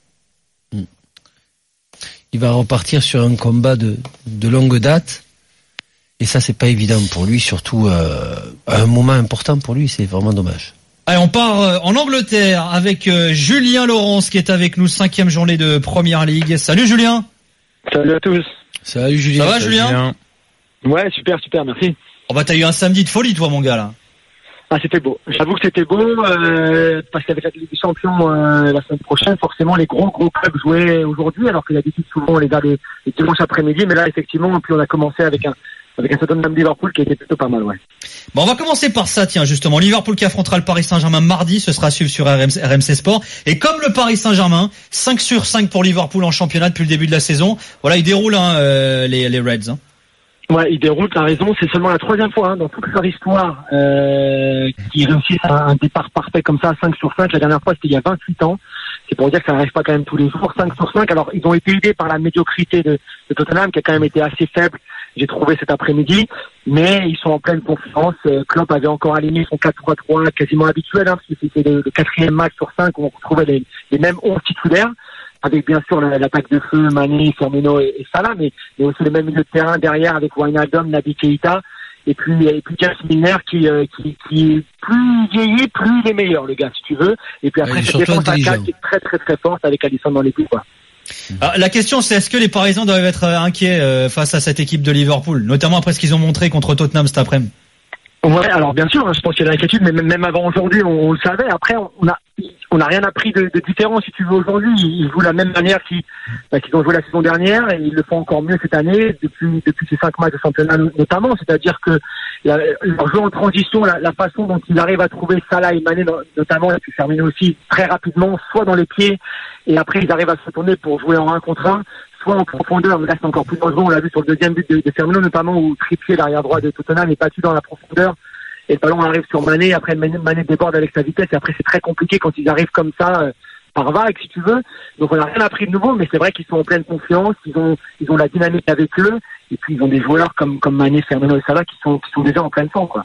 Il va repartir sur un combat de longue date. Et ça, c'est pas évident pour lui, surtout à un moment important pour lui, c'est vraiment dommage. Allez, on part en Angleterre avec Julien Laurence qui est avec nous, 5e journée de Premier League. Salut Julien. Salut à tous. Salut Julien. Ça va Julien? Ouais, super, merci. Oh bah t'as eu un samedi de folie toi mon gars là. Ah c'était beau, j'avoue que c'était beau, parce qu'avec la Ligue des Champions la semaine prochaine, forcément les gros clubs jouaient aujourd'hui, alors que d'habitude souvent on les a les dimanches après-midi, mais là effectivement, puis on a commencé avec un Tottenham Liverpool qui était plutôt pas mal, ouais. Bon, on va commencer par ça, tiens, justement. Liverpool qui affrontera le Paris Saint-Germain mardi, ce sera à suivre sur RMC Sport. Et comme le Paris Saint-Germain, 5 sur 5 pour Liverpool en championnat depuis le début de la saison. Voilà, ils déroulent les Reds. Ouais, ils déroulent, t'as raison, c'est seulement la 3e fois dans toute leur histoire qu'ils réussissent un départ parfait comme ça, 5 sur 5. La dernière fois, c'était il y a 28 ans. C'est pour dire que ça n'arrive pas quand même tous les jours, 5 sur 5. Alors, ils ont été aidés par la médiocrité de Tottenham, qui a quand même été assez faible, j'ai trouvé cet après-midi, mais ils sont en pleine confiance. Klopp avait encore aligné son 4-3-3 quasiment habituel, parce que c'était le 4e match sur 5 où on retrouvait les mêmes 11 titulaires, avec bien sûr l'attaque de feu, Mané, Firmino et Salah, mais aussi le même milieu de terrain derrière avec Wijnaldum, Naby Keita, et puis James Milner qui plus vieilli, plus il est meilleur, le gars, si tu veux. Et puis après, cette défense à 4 qui est très très très forte avec Alisson dans les coups, quoi. Alors, la question c'est est-ce que les Parisiens doivent être inquiets face à cette équipe de Liverpool, notamment après ce qu'ils ont montré contre Tottenham cet après-midi? Ouais, alors bien sûr, je pense qu'il y a l'inquiétude, mais même avant aujourd'hui, on le savait. Après, on n'a rien appris de différent, si tu veux, aujourd'hui. Ils jouent la même manière qu'ils ont joué la saison dernière, et ils le font encore mieux cette année, depuis ces 5 matchs de championnat notamment. C'est-à-dire que leur jeu en transition, la façon dont ils arrivent à trouver Salah et Mané notamment, et puis Firmino aussi, très rapidement, soit dans les pieds, et après ils arrivent à se retourner pour jouer en 1 contre 1, soit en profondeur, mais là c'est encore plus dangereux, on l'a vu sur le deuxième but de Firmino notamment, où Trippier, l'arrière droit de Tottenham, est battu dans la profondeur, et le ballon arrive sur Mané, après Mané déborde avec sa vitesse, et après c'est très compliqué quand ils arrivent comme ça, par vague si tu veux. Donc on n'a rien appris de nouveau, mais c'est vrai qu'ils sont en pleine confiance, ils ont la dynamique avec eux, et puis ils ont des joueurs comme Mané, Firmino et Salah qui sont déjà en pleine forme, quoi.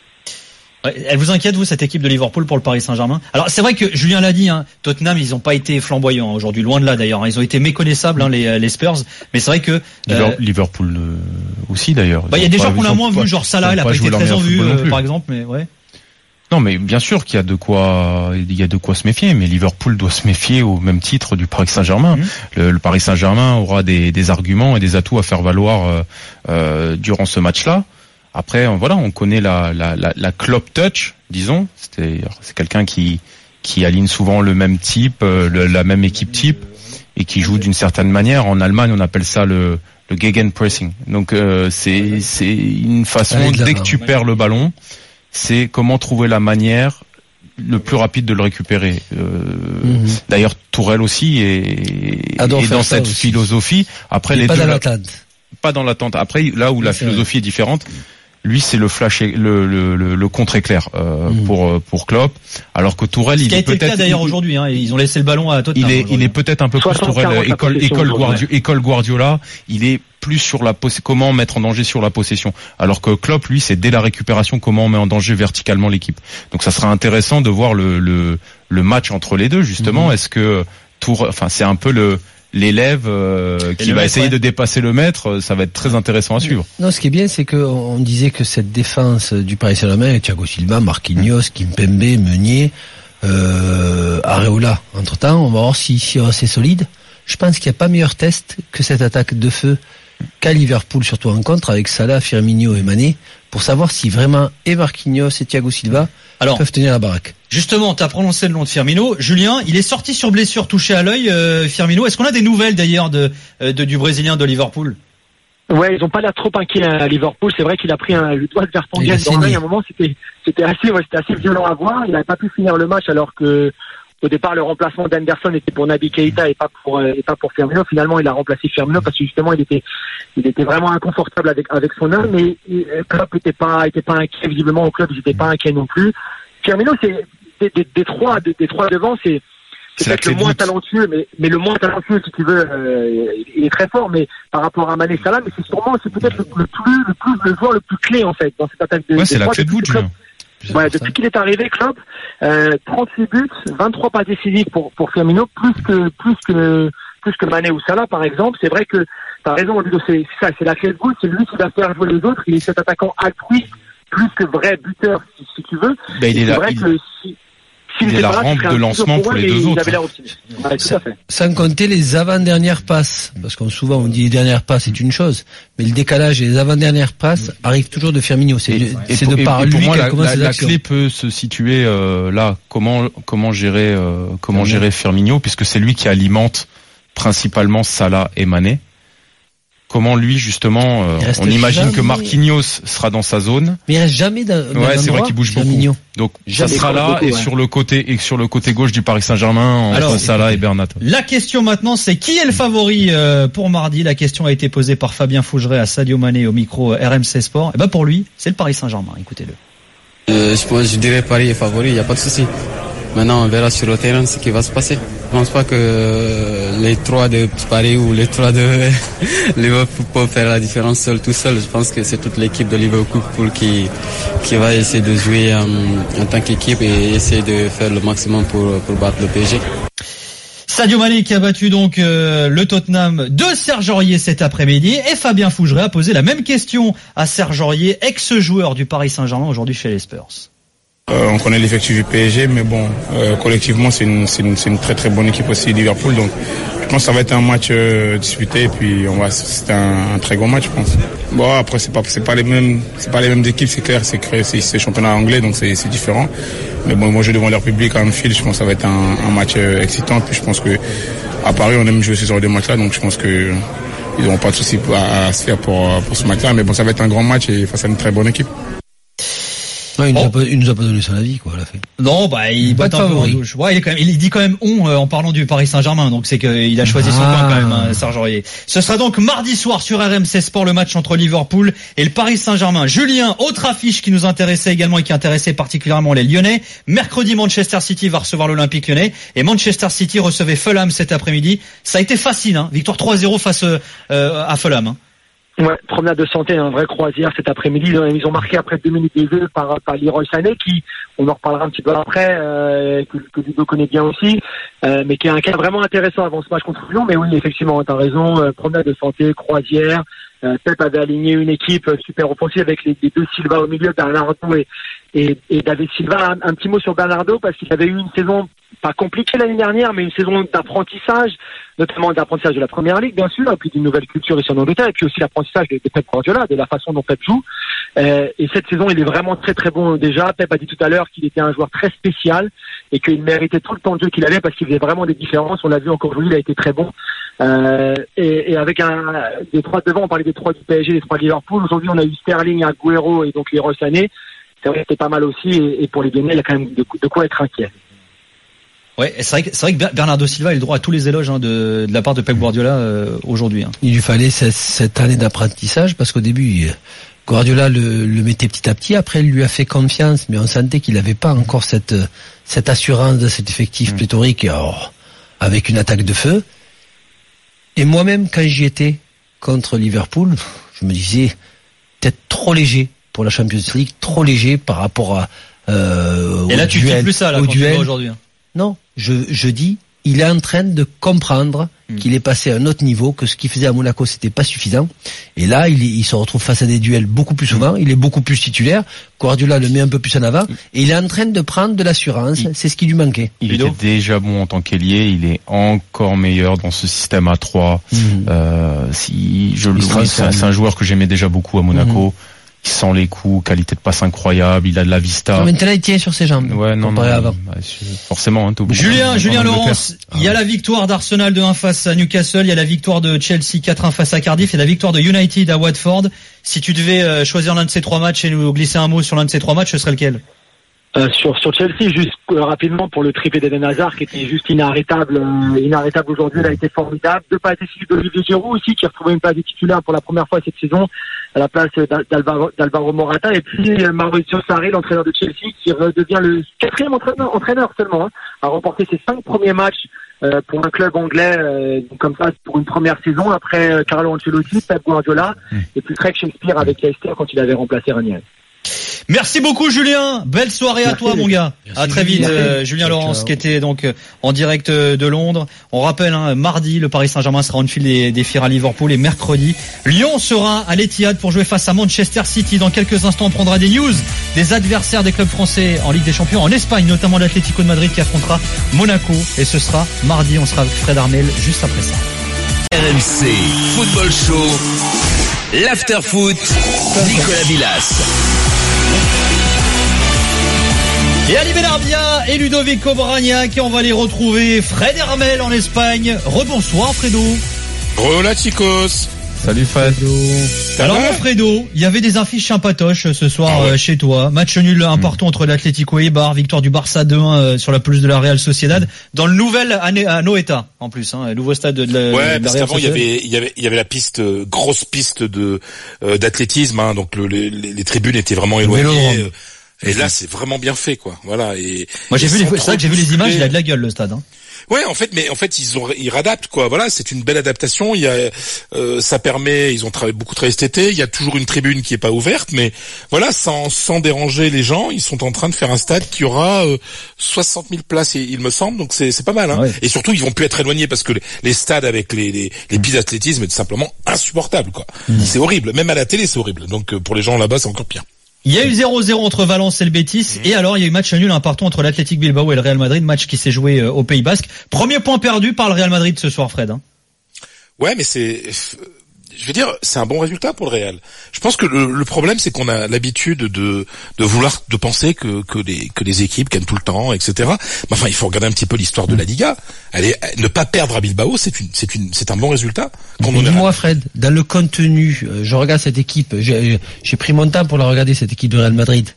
Elle vous inquiète, vous, cette équipe de Liverpool pour le Paris Saint-Germain? Alors, c'est vrai que Julien l'a dit, Tottenham, ils n'ont pas été flamboyants aujourd'hui, loin de là d'ailleurs. Ils ont été méconnaissables, les Spurs. Mais c'est vrai que Liverpool aussi d'ailleurs. Il y a des gens qu'on a moins vu, genre Salah, il a pas été très en vue, par exemple, mais ouais. Non, mais bien sûr qu'il y a de quoi se méfier, mais Liverpool doit se méfier au même titre du Paris Saint-Germain. Le Paris Saint-Germain aura des arguments et des atouts à faire valoir durant ce match-là. Après, voilà, on connaît la Klopp touch, disons. C'est quelqu'un qui aligne souvent le même type, la même équipe type, et qui joue d'une certaine manière. En Allemagne, on appelle ça le Gegenpressing. Donc, c'est une façon, dès que tu perds le ballon, c'est comment trouver la manière le plus rapide de le récupérer. D'ailleurs, Tourelle aussi est dans cette philosophie. Après, les deux, pas dans l'attente. Après, là où la philosophie est différente, lui c'est le flash, le contre-éclair pour Klopp, alors que Tourelle, il est peut-être le cas d'ailleurs aujourd'hui, ils ont laissé le ballon à Tottenham. Il est peut-être un peu plus Tourelle, école Guardiola, il est plus sur comment mettre en danger sur la possession, alors que Klopp, lui, c'est dès la récupération comment on met en danger verticalement l'équipe. Donc ça sera intéressant de voir le match entre les deux, justement. Est-ce que c'est un peu l'élève qui va essayer de dépasser le maître, ça va être très intéressant à suivre. Non, ce qui est bien, c'est qu'on disait que cette défense du Paris Saint-Germain, Thiago Silva, Marquinhos, Kimpembe, Meunier, Areola. Entre-temps, on va voir si c'est solide. Je pense qu'il n'y a pas meilleur test que cette attaque de feu qu'à Liverpool, surtout en contre, avec Salah, Firmino et Mané, pour savoir si vraiment et Marquinhos et Thiago Silva peuvent tenir la baraque. Justement, tu as prononcé le nom de Firmino. Julien, il est sorti sur blessure, touché à l'œil, Firmino. Est-ce qu'on a des nouvelles d'ailleurs du Brésilien de Liverpool? Ouais, ils ont pas l'air trop inquiets à Liverpool. C'est vrai qu'il a pris le doigt de Vertonghen dans l'œil. À un moment, c'était assez violent à voir. Il n'avait pas pu finir le match alors que au départ le remplacement d'Henderson était pour Naby Keita et pas pour Firmino. Finalement, il a remplacé Firmino parce que justement il était vraiment inconfortable avec son homme. Mais Klopp était pas inquiet visiblement au club. Ils étaient pas inquiets non plus. Firmino, c'est des trois devant, c'est peut-être le moins talentueux, mais le moins talentueux, si tu veux, il est très fort, mais par rapport à Mané Salah, mais c'est peut-être le joueur le plus clé, en fait, dans cette attaque de. Ouais, c'est la clé de voûte, Julien. Ouais, depuis qu'il est arrivé, Klopp, 38 buts, 23 passes décisives pour Firmino, plus que Mané ou Salah, par exemple. C'est vrai que, t'as raison, Ludo, c'est la clé de voûte, c'est lui qui va faire jouer les autres, il est cet attaquant altruiste, plus que vrai buteur, si tu veux. Ben, il est là. Il est la rampe de lancement pour les deux autres. Ouais, tout à fait. Sans compter les avant-dernières passes, parce qu'on souvent on dit les dernières passes c'est une chose, mais le décalage et les avant-dernières passes arrivent toujours de Firmino. C'est de par lui qu'elle commence ses actions. La clé peut se situer là. Comment gérer Firmino, puisque c'est lui qui alimente principalement Salah et Mané. Comment lui justement on imagine que Marquinhos sera dans sa zone. Mais il reste jamais ouais, c'est vrai qu'il bouge beaucoup. Donc ça sera là et sur le côté gauche du Paris Saint-Germain entre Salah et Bernat. La question maintenant c'est qui est le favori pour mardi. La question a été posée par Fabien Fougeret à Sadio Mané au micro RMC Sport. Et ben pour lui, c'est le Paris Saint-Germain, écoutez-le. Je dirais Paris est favori, il y a pas de souci. Maintenant, on verra sur le terrain ce qui va se passer. Je pense pas que les 3 de Paris ou les 3 de Liverpool peuvent faire la différence tout seul. Je pense que c'est toute l'équipe de Liverpool qui va essayer de jouer en tant qu'équipe et essayer de faire le maximum pour battre le PSG. Sadio Mané qui a battu donc le Tottenham de Serge Aurier cet après-midi, et Fabien Fougeret a posé la même question à Serge Aurier, ex-joueur du Paris Saint-Germain, aujourd'hui chez les Spurs. On connaît l'effectif du PSG, mais bon, collectivement, c'est une très très bonne équipe aussi, Liverpool. Donc, je pense que ça va être un match disputé, et puis c'est un très gros match, je pense. Bon, après, c'est pas les mêmes équipes, c'est clair, c'est championnat anglais, donc c'est différent. Mais bon, moi, je devant leur public à Anfield, je pense que ça va être un match excitant. Puis je pense que à Paris, on aime jouer ce genre de match-là, donc je pense que ils n'auront pas de soucis à se faire pour ce match-là. Mais bon, ça va être un grand match et face à une très bonne équipe. Ouais, il nous a pas donné son avis, quoi, à la fin. Non, il botte un peu en douche. Ouais, il dit quand même en parlant du Paris Saint-Germain, donc c'est qu'il a choisi son camp quand même, Serge Aurier. Ce sera donc mardi soir sur RMC Sport, le match entre Liverpool et le Paris Saint-Germain. Julien, autre affiche qui nous intéressait également et qui intéressait particulièrement les Lyonnais. Mercredi, Manchester City va recevoir l'Olympique Lyonnais et Manchester City recevait Fulham cet après-midi. Ça a été facile, victoire 3-0 face à Fulham. Ouais, promenade de santé, un vrai croisière cet après-midi. Ils ont marqué après 2 minutes des jeux par Leroy Sané, qui, on en reparlera un petit peu après, que Ludo connaît bien aussi, mais qui est un cas vraiment intéressant avant ce match contre Lyon. Mais oui, effectivement, t'as raison, promenade de santé, croisière. Pep avait aligné une équipe super offensive avec les 2 Silva au milieu, Bernardo et David Silva. Un petit mot sur Bernardo, parce qu'il avait eu une saison pas compliquée l'année dernière, mais une saison d'apprentissage, notamment d'apprentissage de la Première Ligue, bien sûr, et puis d'une nouvelle culture ici en Angleterre, et puis aussi l'apprentissage de Pep Guardiola, de la façon dont Pep joue. Et cette saison, il est vraiment très très bon déjà. Pep a dit tout à l'heure qu'il était un joueur très spécial et qu'il méritait tout le temps de jeu qu'il avait parce qu'il faisait vraiment des différences. On l'a vu encore aujourd'hui, il a été très bon. Et avec des 3 devant, on parlait des 3 du PSG, des 3 de Liverpool. Aujourd'hui, on a eu Sterling, Agüero et donc Leroy Sané. C'est vrai que c'était pas mal aussi, et pour les Lyonnais, il y a quand même de quoi être inquiet. Ouais, c'est vrai que Bernardo Silva a le droit à tous les éloges de la part de Pep Guardiola aujourd'hui. Il lui fallait cette année d'apprentissage parce qu'au début, Guardiola le mettait petit à petit. Après, il lui a fait confiance, mais on sentait qu'il n'avait pas encore cette assurance de cet effectif pléthorique avec une attaque de feu. Et moi-même, quand j'y étais contre Liverpool, je me disais peut-être trop léger pour la Champions League, trop léger par rapport à et là, tu dis plus ça là, quand tu vois aujourd'hui. Non, je dis, il est en train de comprendre qu'il est passé à un autre niveau, que ce qu'il faisait à Monaco, c'était pas suffisant. Et là, il se retrouve face à des duels beaucoup plus souvent, il est beaucoup plus titulaire. Guardiola le met un peu plus en avant, et il est en train de prendre de l'assurance. C'est ce qui lui manquait. Il était déjà bon en tant qu'ailier, il est encore meilleur dans ce système à 3. C'est un joueur que j'aimais déjà beaucoup à Monaco. sent les coups, qualité de passe incroyable, il a de la vista. Maintenant il tient sur ses jambes. Ouais, non, avant. Forcément. Julien Laurence, il y a la victoire d'Arsenal 2-1 face à Newcastle, il y a la victoire de Chelsea 4-1 face à Cardiff et la victoire de United à Watford. Si tu devais choisir l'un de ces 3 matchs et nous glisser un mot sur l'un de ces 3 matchs, ce serait lequel? Sur Chelsea, juste rapidement pour le triplé d'Eden Hazard qui était juste inarrêtable aujourd'hui, il a été formidable. 2 passes décisives d'Olivier Giroud aussi qui retrouvait une place de titulaire pour la première fois cette saison à la place d'Alvaro Morata, et puis Mauricio Sarri, l'entraîneur de Chelsea, qui redevient le 4e entraîneur seulement à remporter ses 5 premiers matchs pour un club anglais comme ça pour une première saison après Carlo Ancelotti, Pep Guardiola et puis Craig Shakespeare avec Leicester quand il avait remplacé Ranieri. Merci beaucoup Julien, belle soirée à toi mon gars. Merci. À très vite Julien Laurence qui était donc en direct de Londres. On rappelle mardi le Paris Saint-Germain sera en file des Fiers à Liverpool et mercredi Lyon sera à l'Etihad pour jouer face à Manchester City. Dans quelques instants on prendra des news des adversaires des clubs français en Ligue des Champions en Espagne, notamment l'Atlético de Madrid qui affrontera Monaco et ce sera mardi. On sera avec Fred Armel juste après ça. RMC Football Show, l'After Foot, Nicolas Villas. Et Ali Benarbia et Ludovic Obragnac, on va les retrouver. Fred Hermel en Espagne. Rebonsoir Fredo. Hola chicos. Salut Fred. Alors mon Fredo, il y avait des affiches sympatoches ce soir chez toi. Match nul important entre l'Atlético et Eibar, victoire du Barça 2-1 sur la pelouse de la Real Sociedad dans le nouvel Anoeta en plus, le nouveau stade de la Ouais, parce qu'avant Sociedad. il y avait la piste grosse piste d'athlétisme, donc les tribunes étaient vraiment éloignées. Et là, c'est vraiment bien fait, quoi. Voilà. Et moi, c'est vrai que j'ai vu les images, il a de la gueule, le stade, Ouais, en fait, ils réadaptent, quoi. Voilà, c'est une belle adaptation. Ça permet, ils ont beaucoup travaillé cet été. Il y a toujours une tribune qui est pas ouverte, mais voilà, sans déranger les gens, ils sont en train de faire un stade qui aura 60 000 places, il me semble. Donc c'est pas mal, Ouais. Et surtout, ils vont plus être éloignés parce que les stades avec les pistes d'athlétisme est tout simplement insupportable, quoi. C'est horrible. Même à la télé, c'est horrible. Donc pour les gens là-bas, c'est encore pire. Il y a eu 0-0 entre Valence et le Betis, et alors il y a eu match nul partout entre l'Athletic Bilbao et le Real Madrid, match qui s'est joué au Pays Basque. Premier point perdu par le Real Madrid ce soir, Fred. Ouais, mais je veux dire, c'est un bon résultat pour le Real. Je pense que le problème, c'est qu'on a l'habitude de penser que les équipes gagnent tout le temps, etc. Mais enfin, il faut regarder un petit peu l'histoire de la Liga. Ne pas perdre à Bilbao, c'est un bon résultat. Dis-moi, Fred, dans le contenu, je regarde cette équipe, j'ai pris mon temps pour la regarder, cette équipe de Real Madrid.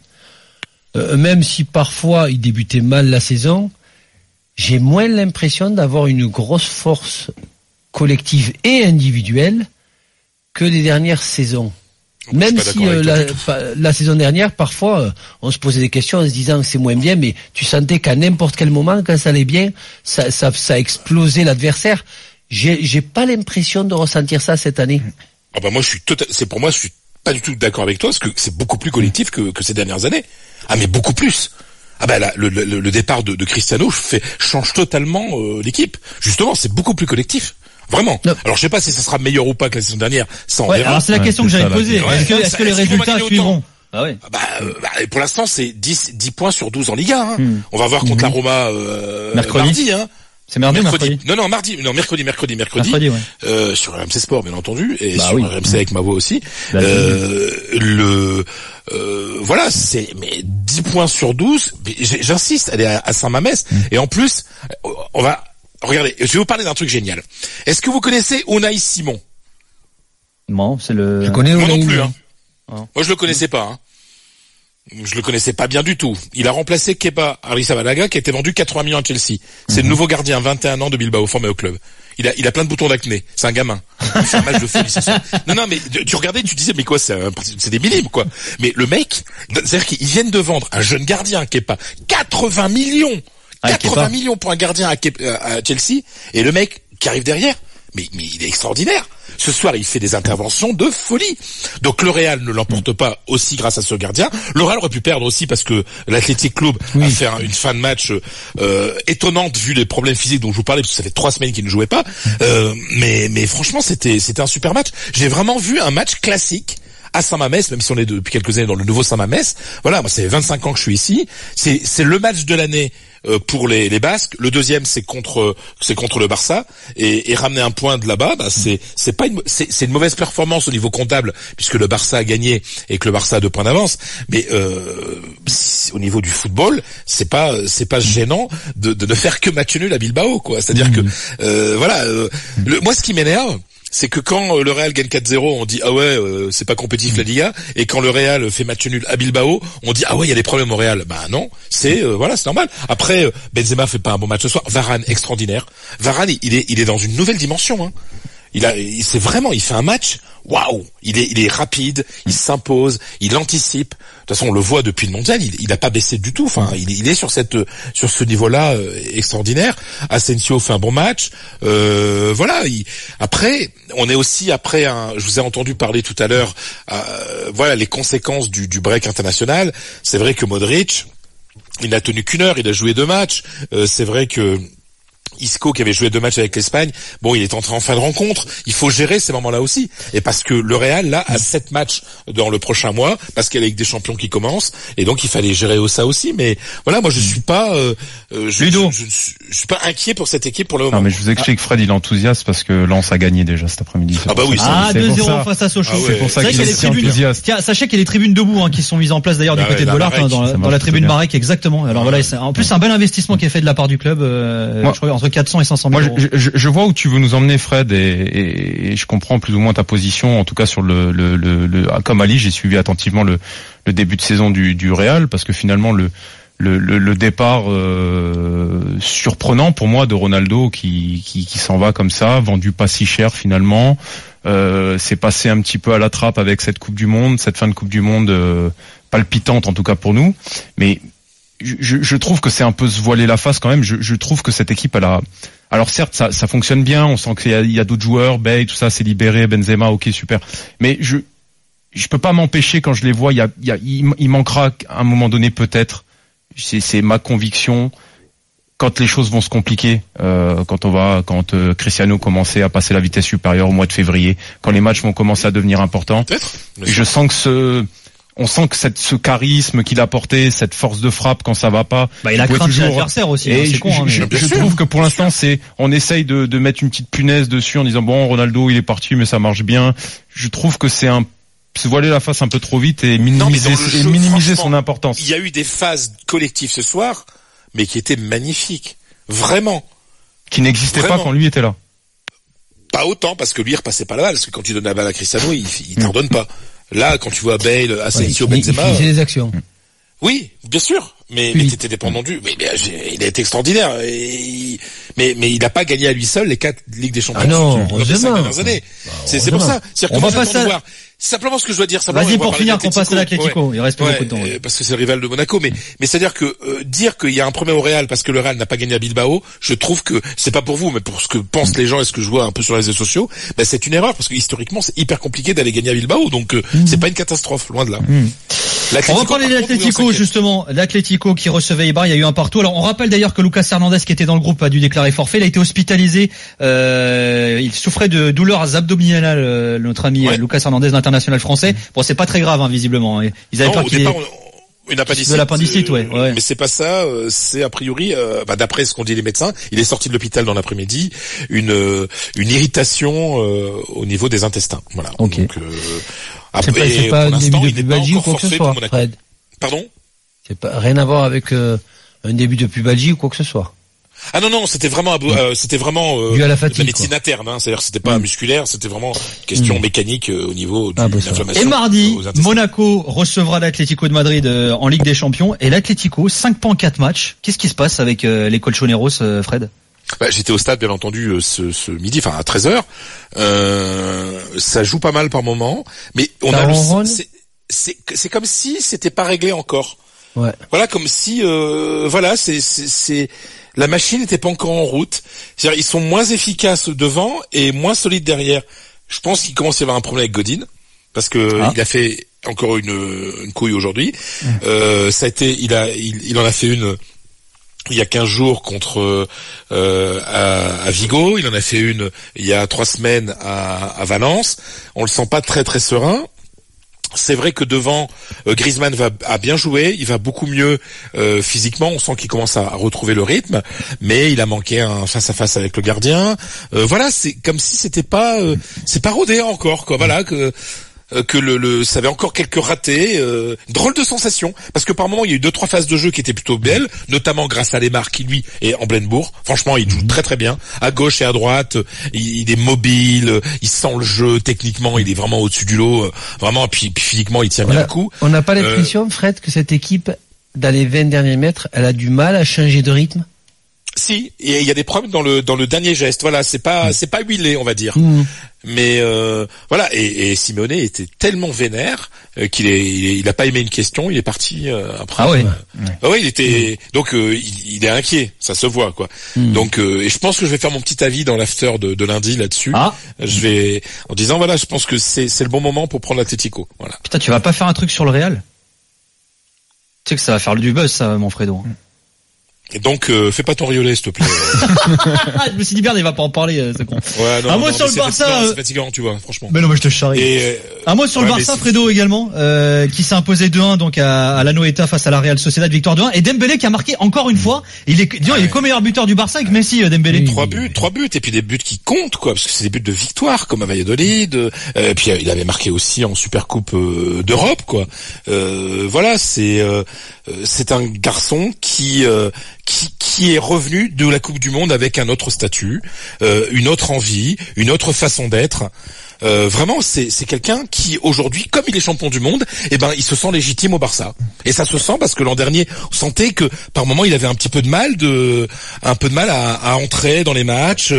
Même si parfois il débutait mal la saison, j'ai moins l'impression d'avoir une grosse force collective et individuelle que les dernières saisons. Même si la saison dernière, parfois, on se posait des questions en se disant que c'est moins bien, mais tu sentais qu'à n'importe quel moment, quand ça allait bien, ça explosait l'adversaire. J'ai pas l'impression de ressentir ça cette année. Ah bah moi, je suis pas du tout d'accord avec toi, parce que c'est beaucoup plus collectif que ces dernières années. Ah mais beaucoup plus. Ah bah là, le départ de Cristiano change totalement l'équipe. Justement, c'est beaucoup plus collectif. Vraiment. Non. Alors je sais pas si ça sera meilleur ou pas que la saison dernière. Ça on verra. Alors c'est la question que j'allais poser. Est-ce que les résultats suivront? Ah ouais. Pour l'instant c'est 10 points sur 12 en Liga. On va voir contre la Roma mardi. C'est mardi ou mercredi? Non, mardi. Non, mercredi. Ouais. Sur RMC Sport, bien entendu, et sur oui. RMC avec ma voix aussi. Voilà, mais 10 points sur 12. J'insiste, elle est à Saint-Mamès. Et en plus, regardez, je vais vous parler d'un truc génial. Est-ce que vous connaissez Unai Simon? Non, c'est le... Je connais Moi non plus, Oh. Moi, je le connaissais pas, Je le connaissais pas bien du tout. Il a remplacé Kepa Arrizabalaga qui a été vendu 80 millions à Chelsea. C'est le nouveau gardien, 21 ans de Bilbao, formé au club. Il a plein de boutons d'acné. C'est un gamin. C'est un match de folie, c'est ça. Non, mais tu regardais, tu disais, mais quoi, c'est des minimes, quoi. Mais le mec, c'est-à-dire qu'ils viennent de vendre un jeune gardien, Kepa, 80 millions. 80 millions pour un gardien à Chelsea. Et le mec qui arrive derrière, mais il est extraordinaire. Ce soir, il fait des interventions de folie. Donc le Real ne l'emporte pas aussi grâce à ce gardien. Le Real aurait pu perdre aussi parce que l'Athletic Club a fait une fin de match étonnante vu les problèmes physiques dont je vous parlais, parce que ça fait 3 semaines qu'il ne jouait pas. Mais franchement, c'était un super match. J'ai vraiment vu un match classique à Saint-Mamès, même si on est depuis quelques années dans le nouveau Saint-Mamès. Voilà, moi, c'est 25 ans que je suis ici. C'est le match de l'année pour les Basques. Le deuxième, c'est contre le Barça, et ramener un point de là-bas, c'est une mauvaise performance au niveau comptable, puisque le Barça a gagné et que le Barça a 2 points d'avance. Mais au niveau du football, c'est pas gênant de ne faire que match nul à Bilbao, quoi. C'est-à-dire que moi, ce qui m'énerve, c'est que quand le Real gagne 4-0, on dit ah ouais, c'est pas compétitif la Liga, et quand le Real fait match nul à Bilbao, on dit ah ouais, il y a des problèmes au Real. Bah non, c'est c'est normal. Après, Benzema fait pas un bon match ce soir. Varane extraordinaire. Varane, il est dans une nouvelle dimension, hein. Il fait un match, waouh! Il est rapide, il s'impose, il anticipe. De toute façon, on le voit depuis le mondial, il a pas baissé du tout. Enfin, il est sur ce niveau-là extraordinaire. Asensio fait un bon match. Après, on est aussi je vous ai entendu parler tout à l'heure, les conséquences du break international. C'est vrai que Modric, il n'a tenu qu'1 heure, il a joué 2 matchs. C'est vrai que Isco, qui avait joué 2 matchs avec l'Espagne, bon, il est entré en fin de rencontre. Il faut gérer ces moments-là aussi. Et parce que le Real, là, a 7 matchs dans le prochain mois, parce qu'il y a la Ligue des Champions qui commence. Et donc, il fallait gérer ça aussi. Mais voilà, moi, je suis pas, je suis pas inquiet pour cette équipe pour le moment. Non, mais je vous explique, Fred, il est enthousiaste parce que Lens a gagné déjà cet après-midi. Ah bah oui, 2-0 face à Sochaux. C'est pour ça qu'il est si enthousiaste. Tiens, sachez qu'il y a les tribunes debout, qui sont mises en place d'ailleurs du côté de Bollard, dans la tribune Marek, exactement. Alors voilà, en plus, c'est un bel investissement qui est fait de la part du club, je crois, entre 400 et 500 000 euros. Je vois où tu veux nous emmener, Fred, et je comprends plus ou moins ta position, en tout cas sur comme Ali, j'ai suivi attentivement le début de saison du Real, parce que finalement le départ surprenant pour moi de Ronaldo qui s'en va comme ça, vendu pas si cher finalement, c'est passé un petit peu à la trappe avec cette Coupe du Monde, cette fin de Coupe du Monde palpitante en tout cas pour nous, mais je trouve que c'est un peu se voiler la face quand même. Je trouve que cette équipe, alors certes, ça fonctionne bien. On sent qu'il y a d'autres joueurs, Bale, tout ça, c'est libéré, Benzema, ok, super. Mais je peux pas m'empêcher quand je les vois. Il manquera à un moment donné peut-être. C'est ma conviction. Quand les choses vont se compliquer, quand Cristiano commencer à passer la vitesse supérieure au mois de février, quand les matchs vont commencer à devenir importants, je sens que on sent que ce charisme qu'il a apporté, cette force de frappe quand ça va pas. Il a craint l'adversaire aussi. Et je trouve que pour l'instant, on essaye de mettre une petite punaise dessus en disant bon, Ronaldo il est parti mais ça marche bien. Je trouve que c'est se voiler la face un peu trop vite et minimiser son importance. Il y a eu des phases collectives ce soir, mais qui étaient magnifiques. Vraiment. Qui n'existaient pas quand lui était là. Pas autant, parce que lui il repassait pas la balle, parce que quand tu donnes la balle à Cristiano, il t'en donne pas. Là, quand tu vois Bale, Asensio, Benzema, il fait des actions. Oui, bien sûr, mais t'étais dépendant mais il a été extraordinaire. Mais il n'a pas gagné à lui seul les 4 Ligues des Champions dans les 5 dernières années. C'est pour ça. On va passer voir. Simplement ce que je dois dire. Vas-y pour finir qu'on passe à l'Atlético. Ouais, il reste beaucoup de temps. Parce que c'est le rival de Monaco. Mais c'est-à-dire que dire qu'il y a un problème au Real parce que le Real n'a pas gagné à Bilbao, je trouve que c'est pas pour vous, mais pour ce que pensent les gens et ce que je vois un peu sur les réseaux sociaux, c'est une erreur parce que historiquement c'est hyper compliqué d'aller gagner à Bilbao. Donc c'est pas une catastrophe, loin de là. On va parler de l'Atlético justement. L'Atlético qui recevait Eibar, il y a eu un partout. Alors on rappelle d'ailleurs que Lucas Hernandez qui était dans le groupe a dû déclarer forfait. Il a été hospitalisé. Il souffrait de douleurs abdominales. Notre ami Lucas Hernandez, l'international français. Bon, c'est pas très grave, visiblement. Ils avaient peur qu'il ait une appendicite. De l'appendicite, ouais. Mais c'est pas ça. C'est a priori, d'après ce qu'ont dit les médecins, il est sorti de l'hôpital dans l'après-midi, une irritation au niveau des intestins. Voilà. Okay. Donc, après, c'est pas un début de pubalgie ou quoi que ce soit, Fred. Pardon? C'est pas rien à voir avec un début de pubalgie ou quoi que ce soit. Ah non, c'était vraiment dû à la fatigue, la médecine interne, c'est-à-dire c'était pas musculaire, c'était vraiment question mécanique au niveau de l'inflammation. Et mardi, Monaco recevra l'Atlético de Madrid en Ligue des Champions, et l'Atlético 5 points en 4 matchs. Qu'est-ce qui se passe avec les Colchoneros, Fred? J'étais au stade bien entendu ce midi, enfin à 13h. Ça joue pas mal par moment, mais on a c'est comme si c'était pas réglé encore. Ouais. Voilà, comme si c'est la machine n'était pas encore en route. C'est-à-dire ils sont moins efficaces devant et moins solides derrière. Je pense qu'il commence à y avoir un problème avec Godin parce que il a fait encore une couille aujourd'hui. Ça a été il en a fait une il y a 15 jours contre à Vigo, il en a fait une il y a 3 semaines à Valence. On le sent pas très très serein. C'est vrai que devant, Griezmann a bien joué, il va beaucoup mieux physiquement, on sent qu'il commence à retrouver le rythme, mais il a manqué un face-à-face avec le gardien. Voilà, c'est comme si c'était pas rodé encore, quoi. Voilà, que ça avait encore quelques ratés, drôle de sensation, parce que par moment il y a eu 2-3 phases de jeu qui étaient plutôt belles, notamment grâce à Lemar qui lui est en pleine bourre. Franchement, il joue très très bien, à gauche et à droite, il est mobile, il sent le jeu, techniquement il est vraiment au-dessus du lot, vraiment, et puis physiquement il tient bien le coup. On n'a pas l'impression, Fred, que cette équipe, dans les 20 derniers mètres, elle a du mal à changer de rythme? Si, et il y a des problèmes dans le dernier geste. Voilà, c'est pas huilé, on va dire. Mais voilà, et Simeone était tellement vénère qu'il a pas aimé une question, il est parti après. Ah ouais. Ouais, il était donc il est inquiet, ça se voit quoi. Donc et je pense que je vais faire mon petit avis dans l'after de lundi là-dessus. Je vais en disant voilà, je pense que c'est le bon moment pour prendre l'Atlético. Voilà. Putain, tu vas pas faire un truc sur le Real? Tu sais que ça va faire du buzz, ça, mon Fredo. Et donc, fais pas ton riolet, s'il te plaît. Je me suis dit, merde, il va pas en parler, c'est con. Ouais, non, un mot sur le Barça. C'est fatigant, tu vois, franchement. Mais non, mais je te charrie. Un mot sur le Barça, Fredo, également, qui s'est imposé 2-1, donc, à l'Anoeta face à la Real Sociedad, victoire 2-1. Et Dembélé qui a marqué encore une fois. Il est co-meilleur buteur du Barça avec Messi, Dembélé. 3 buts, et puis des buts qui comptent, quoi, parce que c'est des buts de victoire, comme à Valladolid. Puis il avait marqué aussi en Supercoupe d'Europe, quoi. Voilà, c'est un garçon qui est revenu de la Coupe du Monde avec un autre statut, une autre envie, une autre façon d'être. Vraiment, c'est quelqu'un qui aujourd'hui, comme il est champion du monde, il se sent légitime au Barça. Et ça se sent parce que l'an dernier, on sentait que par moment il avait un petit peu de mal à entrer dans les matchs,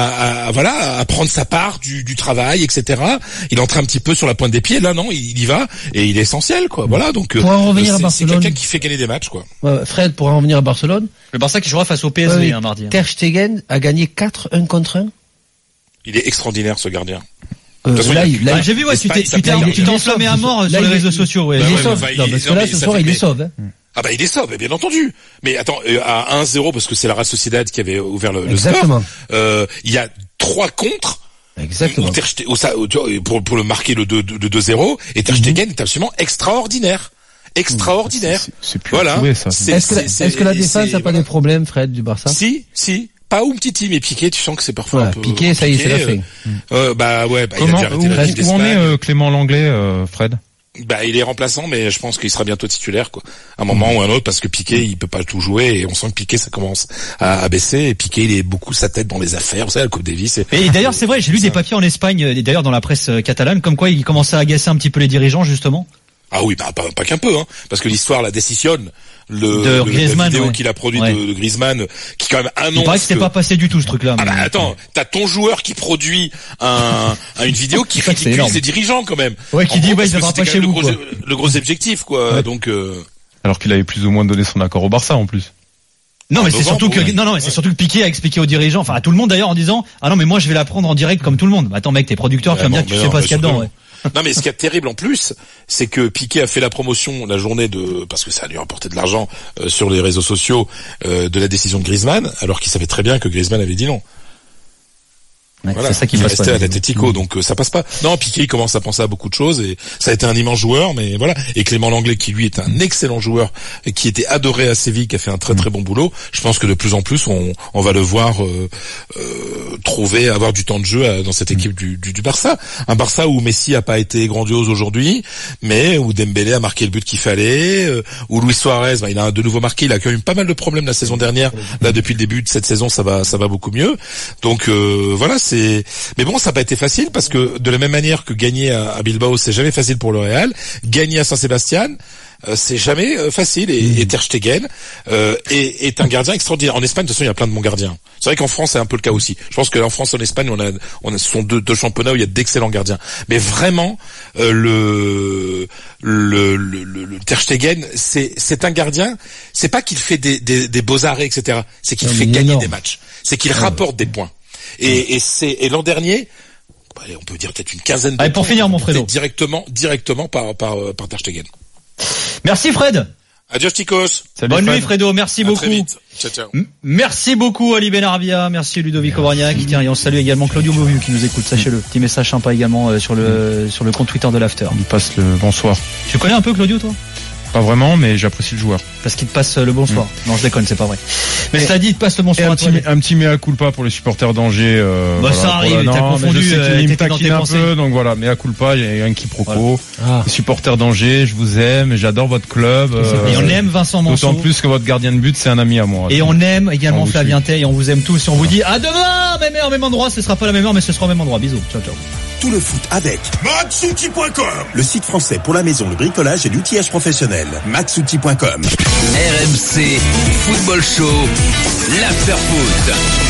à prendre sa part du travail, etc. Il entrait un petit peu sur la pointe des pieds. Là, non, il y va et il est essentiel, quoi. Voilà, donc c'est quelqu'un qui fait gagner des matchs, quoi. Fred, pour en revenir à Barcelone, le Barça qui jouera face au PSV mardi. Ter Stegen a gagné 4 1 contre 1. Il est extraordinaire, ce gardien. J'ai vu, tu t'es enflammé à mort sur les réseaux sociaux. Il les sauve. Parce que là, ce soir, il les sauve. Ah bah il les sauve, bien entendu. Mais attends, à 1-0, parce que c'est la Real Sociedad qui avait ouvert le score. Il y a 3 contre. Exactement. Pour le marquer le 2-0. Et Ter Stegen est absolument extraordinaire. C'est plus voilà. Trouver, ça. Est-ce que la défense n'a pas des problèmes, Fred, du Barça? Si. Pas Umtiti, mais Piqué, tu sens que c'est parfois un peu... Piqué, ça y est, c'est la fin. Il a déjà arrêté la où en est Clément Langlais, Fred? Il est remplaçant, mais je pense qu'il sera bientôt titulaire, quoi. À un moment ou un autre, parce que Piqué, il peut pas tout jouer, et on sent que Piqué, ça commence à baisser, et Piqué, il est beaucoup sa tête dans les affaires, vous savez, la Coupe Davis. Et d'ailleurs, c'est vrai, j'ai lu des papiers en Espagne, d'ailleurs dans la presse catalane, comme quoi il commençait à agacer un petit peu les dirigeants, justement. Ah oui, pas qu'un peu, parce que l'histoire la décisionne. De Griezmann, la vidéo qu'il a produit de Griezmann, qui quand même annonce. Il paraît que c'est pas passé du tout, ce truc-là. Ah attends, t'as ton joueur qui produit une vidéo qui ridiculise les dirigeants, quand même. Ouais, qui dit, il va pas chez vous, quoi. Le gros objectif, quoi. Ouais. Donc, Alors qu'il avait plus ou moins donné son accord au Barça, en plus. Non, mais c'est surtout que, c'est surtout que Piqué a expliqué aux dirigeants, enfin, à tout le monde d'ailleurs, en disant, ah non, mais moi, je vais la prendre en direct comme tout le monde. Attends, mec, t'es producteur, tu vas me dire que tu sais pas ce qu'il y a dedans, ouais. Non, mais ce qui est terrible en plus, c'est que Piqué a fait la promotion la journée parce que ça a lui rapporté de l'argent sur les réseaux sociaux de la décision de Griezmann, alors qu'il savait très bien que Griezmann avait dit non. Ouais, voilà, c'est ça qui passe pas. Il restait à l'Atlético, donc ça passe pas. Non, Piqué il commence à penser à beaucoup de choses et ça a été un immense joueur, mais voilà. Et Clément Langlais qui lui est un excellent joueur et qui était adoré à Séville, qui a fait un très très bon boulot. Je pense que de plus en plus on va le voir avoir du temps de jeu dans cette équipe du Barça. Un Barça où Messi a pas été grandiose aujourd'hui, mais où Dembélé a marqué le but qu'il fallait, où Luis Suarez, il a de nouveau marqué. Il a quand même eu pas mal de problèmes la saison dernière. Là depuis le début de cette saison, ça va beaucoup mieux. Donc voilà. Mais bon, ça n'a pas été facile parce que de la même manière que gagner à Bilbao, c'est jamais facile pour le Real. Gagner à Saint-Sébastien, c'est jamais facile. Et Ter Stegen est un gardien extraordinaire. En Espagne, de toute façon, il y a plein de bons gardiens. C'est vrai qu'en France, c'est un peu le cas aussi. Je pense qu'en France, en Espagne, on a ce sont deux championnats où il y a d'excellents gardiens. Mais vraiment, le Ter Stegen, c'est un gardien. C'est pas qu'il fait des beaux arrêts, etc. C'est qu'il fait gagner des matchs. C'est qu'il rapporte des points. Et l'an dernier, on peut dire peut-être une quinzaine de pour points finir, mon Fredo. Directement par Ter Stegen. Merci Fred. Adios, chicos. Salut, Bonne Fred. nuit, Fredo. Merci beaucoup. Très vite. Ciao, ciao. Merci beaucoup, Ali Benarbia. Merci, Ludovic Obrania. Tiens, et on salue également Claudio Beauvieux qui nous écoute. Sachez-le. Petit message sympa également sur le compte Twitter de l'After. Il passe le bonsoir. Tu connais un peu Claudio, toi? Pas vraiment, mais j'apprécie le joueur. Parce qu'il te passe le bonsoir. Non, je déconne, c'est pas vrai. Mais cela dit, il te passe le bonsoir Et à toi. un petit mea culpa pour les supporters d'Angers. Bah, ça arrive, t'as confondu, je sais qu'il me t'étais dans tes taquine un pensées. peu, donc voilà, mea culpa, il y a un quiproquo. Voilà. Les supporters d'Angers, je vous aime, j'adore votre club. Et on aime Vincent Manceau. D'autant plus que votre gardien de but, c'est un ami à moi. Et on aime également On vous Flavien Tay et on vous aime tous. Et on vous dit à demain, même heure, même endroit. Ce sera pas la même heure, mais ce sera au même endroit. Bisous. Ciao, ciao. Tout le foot avec Maxouti.com, le site français pour la maison, le bricolage et l'outillage professionnel. Maxouti.com. RMC Football Show, l'After Foot.